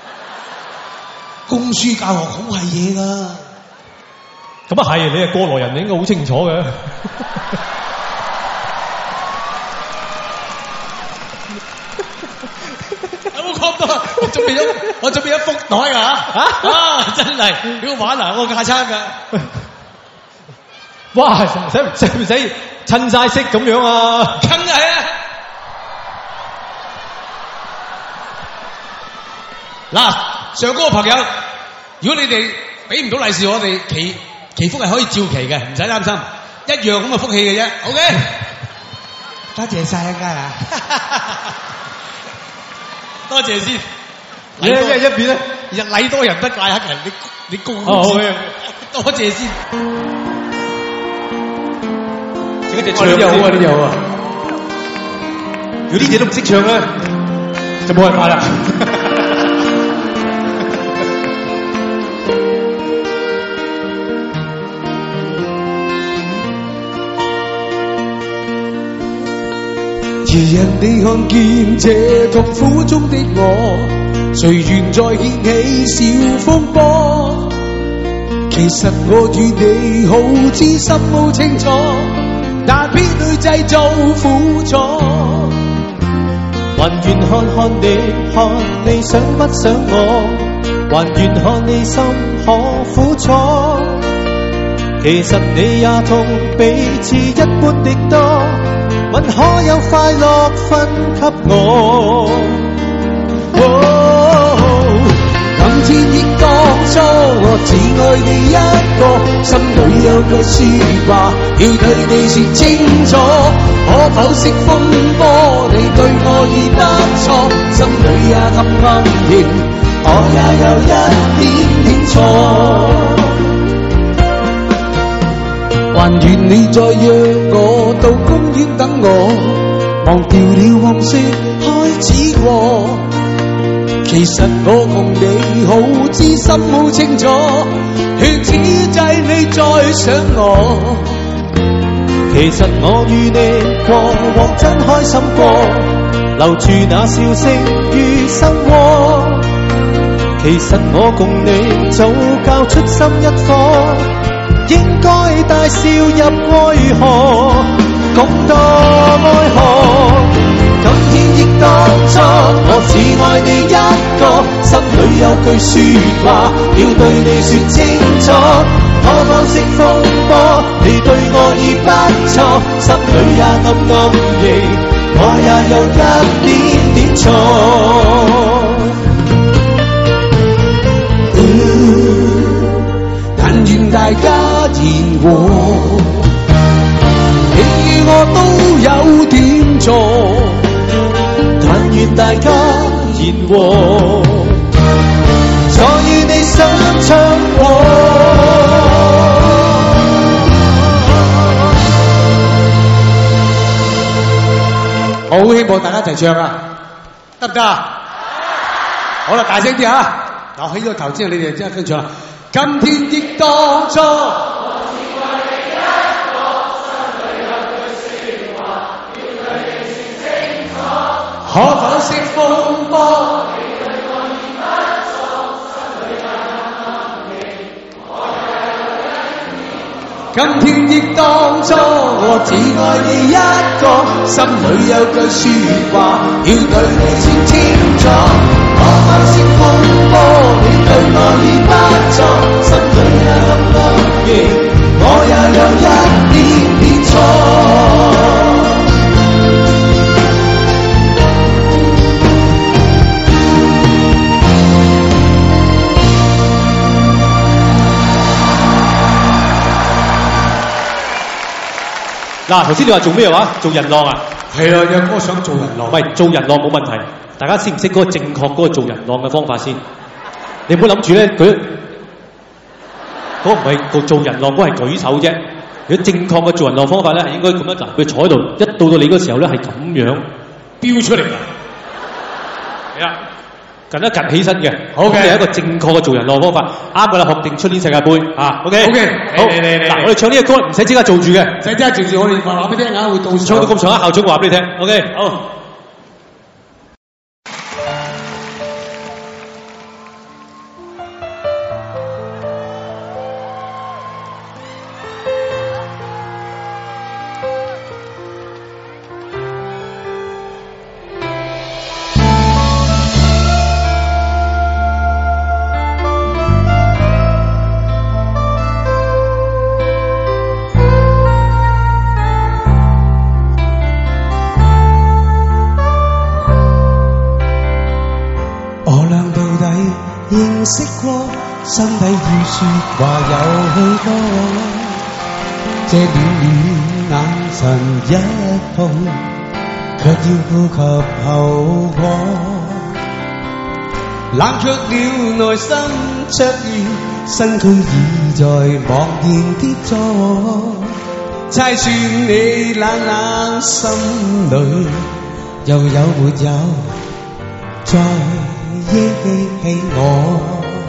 供書教學好係嘢噶。 咁啊係，你係過來人，你應該好清楚嘅。 有冇講到？我準備咗，我準備咗福袋㗎嚇！啊，真係你要玩啊！我架撐㗎。 哇！使唔使唔使襯晒色咁樣啊？ 梗係啊！嗱，上高嘅朋友，如果你哋俾唔到利是我哋，祈祈福係可以照祈嘅，唔使擔心，一樣咁嘅福氣嘅啫。OK， 多謝晒啊，家下，多謝先。 一一一邊咧， 日禮多人不怪黑人，你你高哦，好嘅， 多謝先。 整一隻唱又好啊，呢隻好啊。如果呢隻都唔識唱咧，就冇辦法啦。 而人哋看見這痛苦中的我，誰願再掀起小風波？其實我與你好知心好清楚，但偏去製造苦楚。 還願看看你，看你想不想我，還願看你心可苦楚。其實你也痛比似一般的多，問可有快樂分給我？ 今天憶當初，我只愛你一個，心裏有句説話要對你説清楚。可否識風波？你對我已不錯，心裏也暗暗認，我也有一點點錯。還願你再約我到公園等我，忘掉了往事開始過。其實我共你好知心好清楚，勸此際你再想我。 其實我與你過往真開心過，留住那笑聲於心窩。其實我共你早交出心一課，應該帶笑入愛河，共度愛河。今天憶當初，我只愛你一個，心裏有句説話要對你説清楚。可否識風波？你對我已不錯，心裏也暗暗認，我也有一點點錯。 但願大家言和，你與我都有點錯。 但願大家言和，再與你相唱過。 我好希望大家一齊唱啊，得唔得啊？好啦，大聲啲啊！我起咗頭之後，你哋即刻跟唱啦。今天憶當初，我只愛你一個，心裏有句説話要對你説清楚。可否識風波？你對我已不錯，心裏也暗暗認，我也有一點。今天憶當初，我只愛你一個，心裏有句説話要對你説清楚。可否識風波？你對我已不錯，心裏也暗暗認，我也有一點點錯。 嗱，頭先你話做咩話？做人浪啊？ 係啊，有哥想做人浪。 喂，做人浪冇問題，大家識唔識嗰個正確嗰個做人浪嘅方法先？你唔好諗住咧，佢嗰個唔係做人浪，嗰個係舉手啫。如果正確嘅做人浪方法咧，係應該咁樣嗱，佢坐喺度，一到到你嗰時候咧係咁樣飆出嚟㗎。係啊，趌一趌起身嘅。好嘅，係一個正確嘅做人浪方法。啱㗎啦，確定出年世界盃啊 ！OK OK， 好嚟嚟嚟， 嗱，我哋唱呢個歌唔使即刻做住嘅， 唔使即刻做住，我哋話話俾你聽啊，會到唱到咁上下，校長我話俾你聽。OK， 好。 識過，心底要說話有許多，這暖暖眼神一碰，卻要顧及後果，冷卻了內心灼熱，身軀已在茫然跌坐，猜算你冷冷心裏又有沒有再憶起我？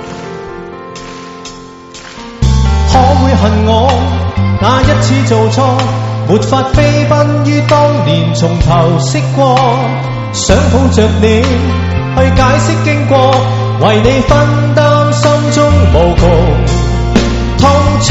可會恨我那一次做錯，沒法飛奔於當年從頭識過，想抱着你去解釋經過，為你分擔心中無窮痛楚，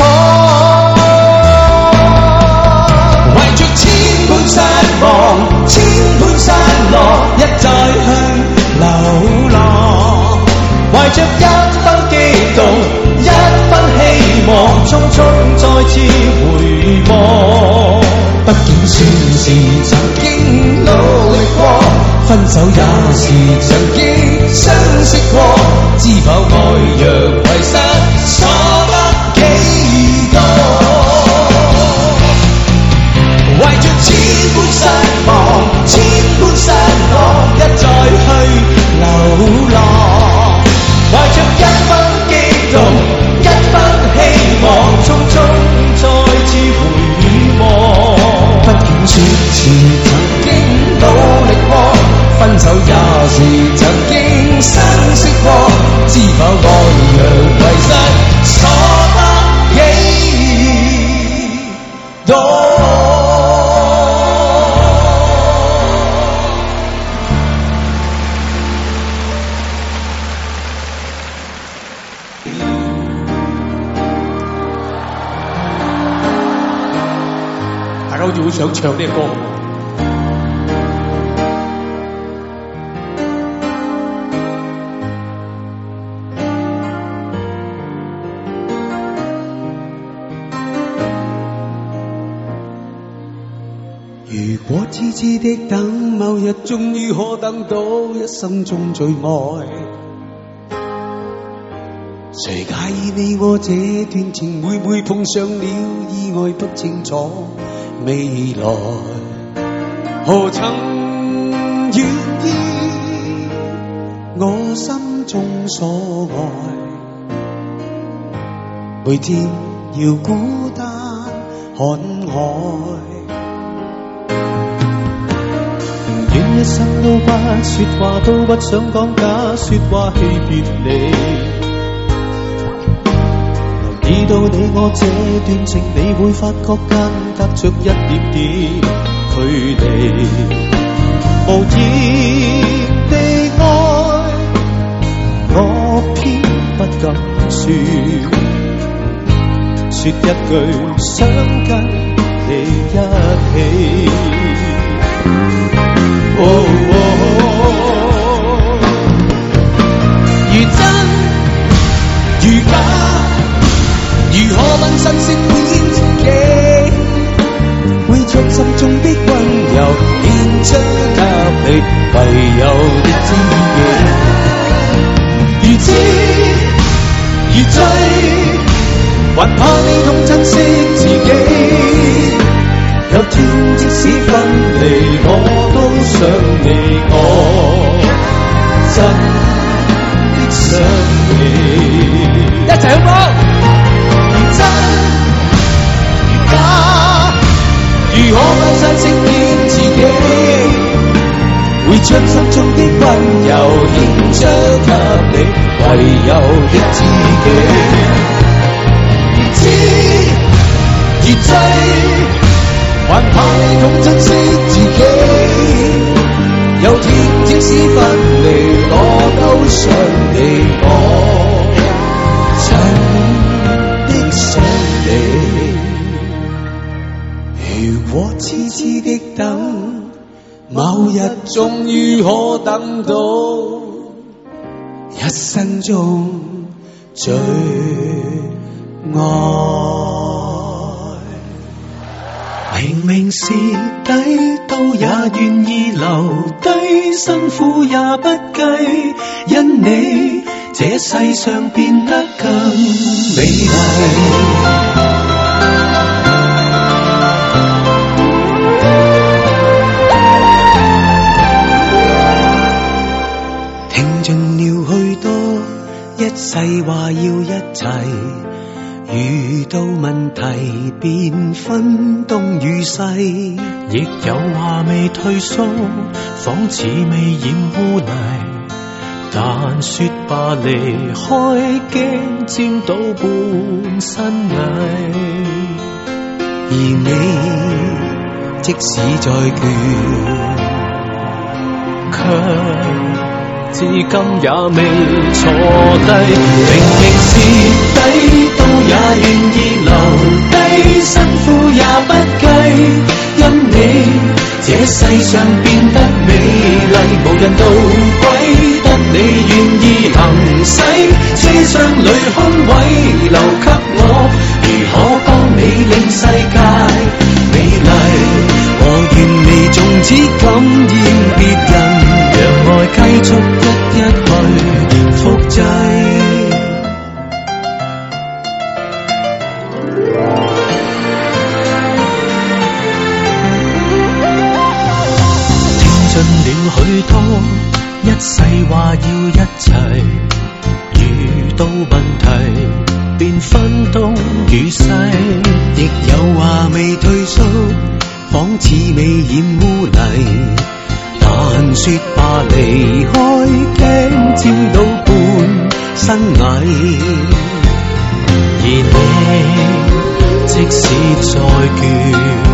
為着千般失望，千般失落，一再去流浪， 為着一分激動，一分希望，匆匆再次回望。 畢竟算是曾經努力過，分手也是曾經相識過，知否愛若遺失，錯得幾多？為着千般失望，千般失落，一再去流浪， 懷着一分激動，一分希望，匆匆再次回望。 畢竟說是曾經努力過，分手也是曾經相識過，知否愛若遺失，錯得幾多？ 大家好似好想唱呢個歌。 如果痴痴的等，某日終於可等到一生中最愛，誰介意你我這段情會唔會碰上了意外，不清楚未來，何曾願意我心中所愛，每天要孤單看海， 願一生都不說話，都不想講假說話欺騙你，留意到你我這段情，你會發覺間隔着一點點距離，無言地愛我偏不敢說，說一句想跟你一起。哦哦， 如真如假，如何能神聖變自己？會將心中的溫柔獻出給你，唯有的知己。如知如醉，還怕你痛珍惜自己。有天天即使分離，我都想你，我真的想你。 一齊好冇？ 如真如假，如何不真飾演自己？會將心中的溫柔獻出給你，唯有的知己。越知越醉，還怕你懂珍惜自己。有天即使分離，我都想你，我真的想你。如果痴痴的等，某日終於可等到一生中最愛。明明是底，都也願意留低，辛苦也不計，因你這世上變得更美麗。一世話要一齊，遇到問題便分東與西，亦有話未退縮，仿似未染污泥，但說吧離開，驚沾到半身蟻。而你即使再倦，卻至今也未坐低，明明是底，都也願意留低，辛苦也不計，因你這世上變得美麗，無人渡軌，得你願意行駛，車廂裏空位留給我，如何幫你令世界美麗？我願你從此感染別人，讓愛繼續一一去複製。聽盡了許多，一世話要一齊，遇到問題便分東與西，亦有話未退縮，仿似未染污泥，但說吧離開，驚沾到半身蟻。而你即使再倦，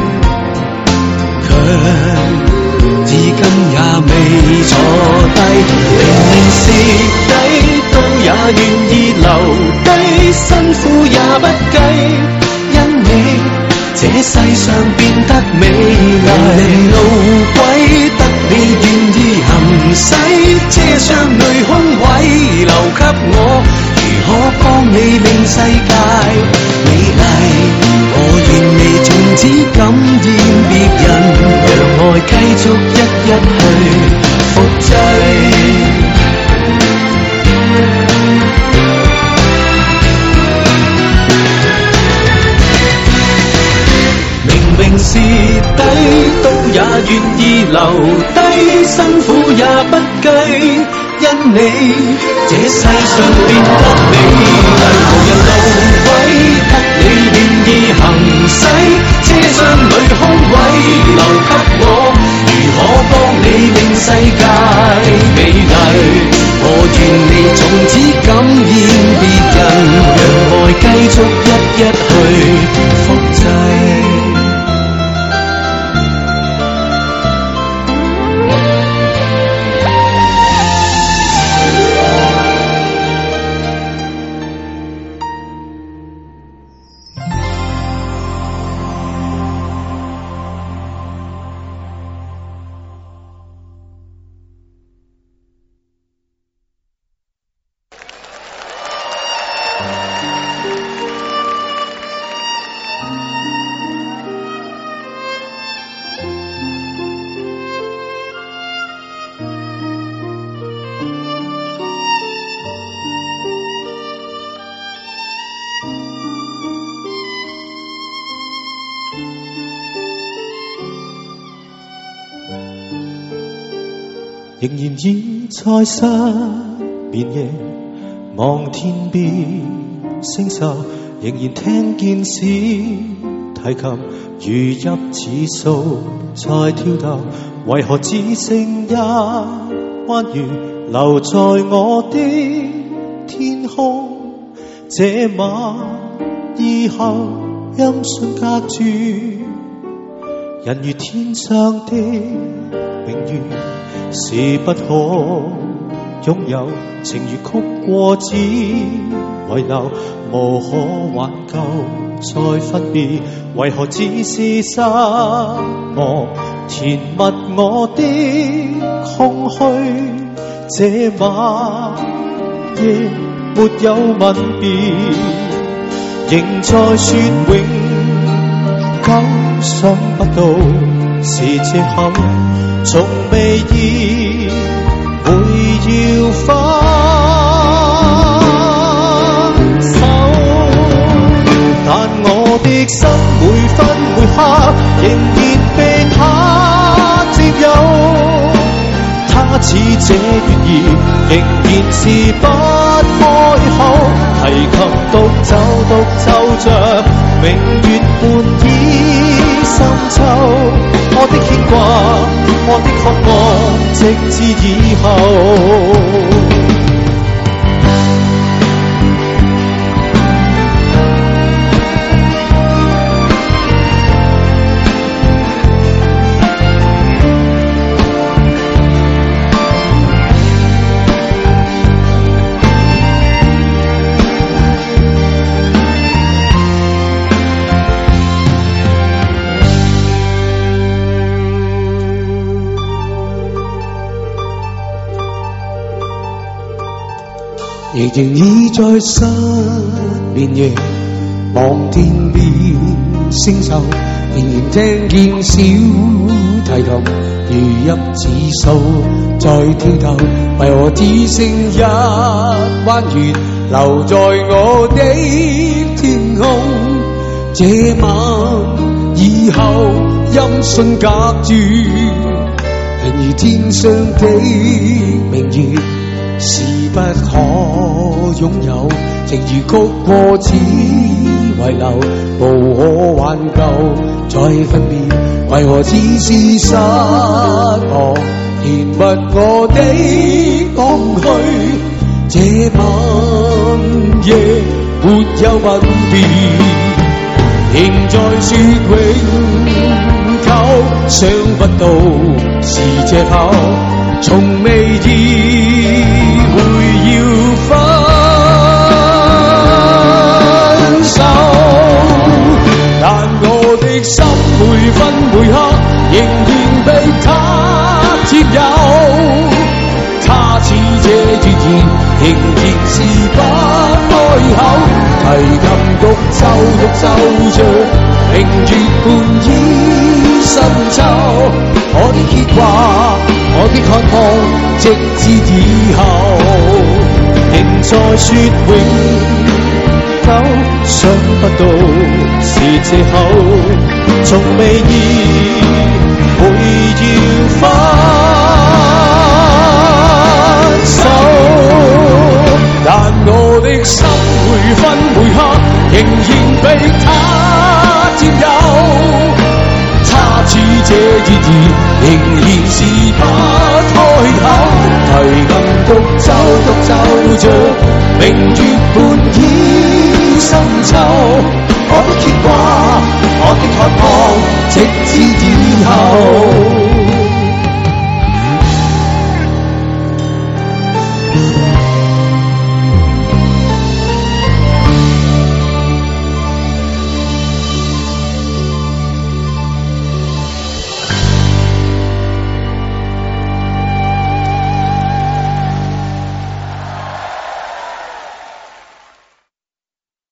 卻至今也未坐低，明明是底，都也願意留低，辛苦也不計，因你這世上變得美麗，零路軌得你願意行駛，車廂裏空位留給我，如何幫你令世界美麗？我願你從此感染別人，讓愛繼續一一去複製。明是底，都也願意留低，辛苦也不計，因你這世上變得美麗，無人路軌，得你願意行駛，車廂裏空位留給我，如何幫你令世界美麗？我願你從此感染別人，讓愛繼續一一去複製。 仍然倚在失眠夜，望天邊星宿，仍然聽見小提琴如泣似訴在跳動，為何只剩一彎月留在我的天空？這晚以後音訊隔絕，人如天上的明月，是不可擁有，情如曲過只遺留，無可挽救再分別，為何只是失望填密我的空虛？這晚夜沒有吻別，仍在說永久，想不到是藉口，從未意會要分手，但我的心每分每刻仍然被他佔有，他似這月兒仍然是不開口，提琴獨奏獨奏着明月半倚深秋，我的牽掛，我的渴望，直至以後。仍然倚在失眠夜，望天邊星宿，仍然聽見小提琴如泣似訴在跳動，為何只剩一彎月留在我的天空？這晚以後音訊隔絕，人如天上的明月，是不可擁有，情如曲過只遺留，無可挽救再分別，為何只是失望填密我的空虛？這晚夜沒有吻別，仍在說永久，想不到是藉口，從未意會要分手，但我的心每分每刻仍然被他佔有，他似這月兒仍然是不開口，提琴獨奏獨奏着明月半倚深秋，我的牽掛，我的渴望，直至以後，仍在說永久，想不到是藉口，從未意會要分手，但我的心每分每刻仍然被他佔有，他似這月兒仍然是不開口，提琴獨奏獨奏着明月半倚深秋，我的牽掛，我的渴望，直至以後。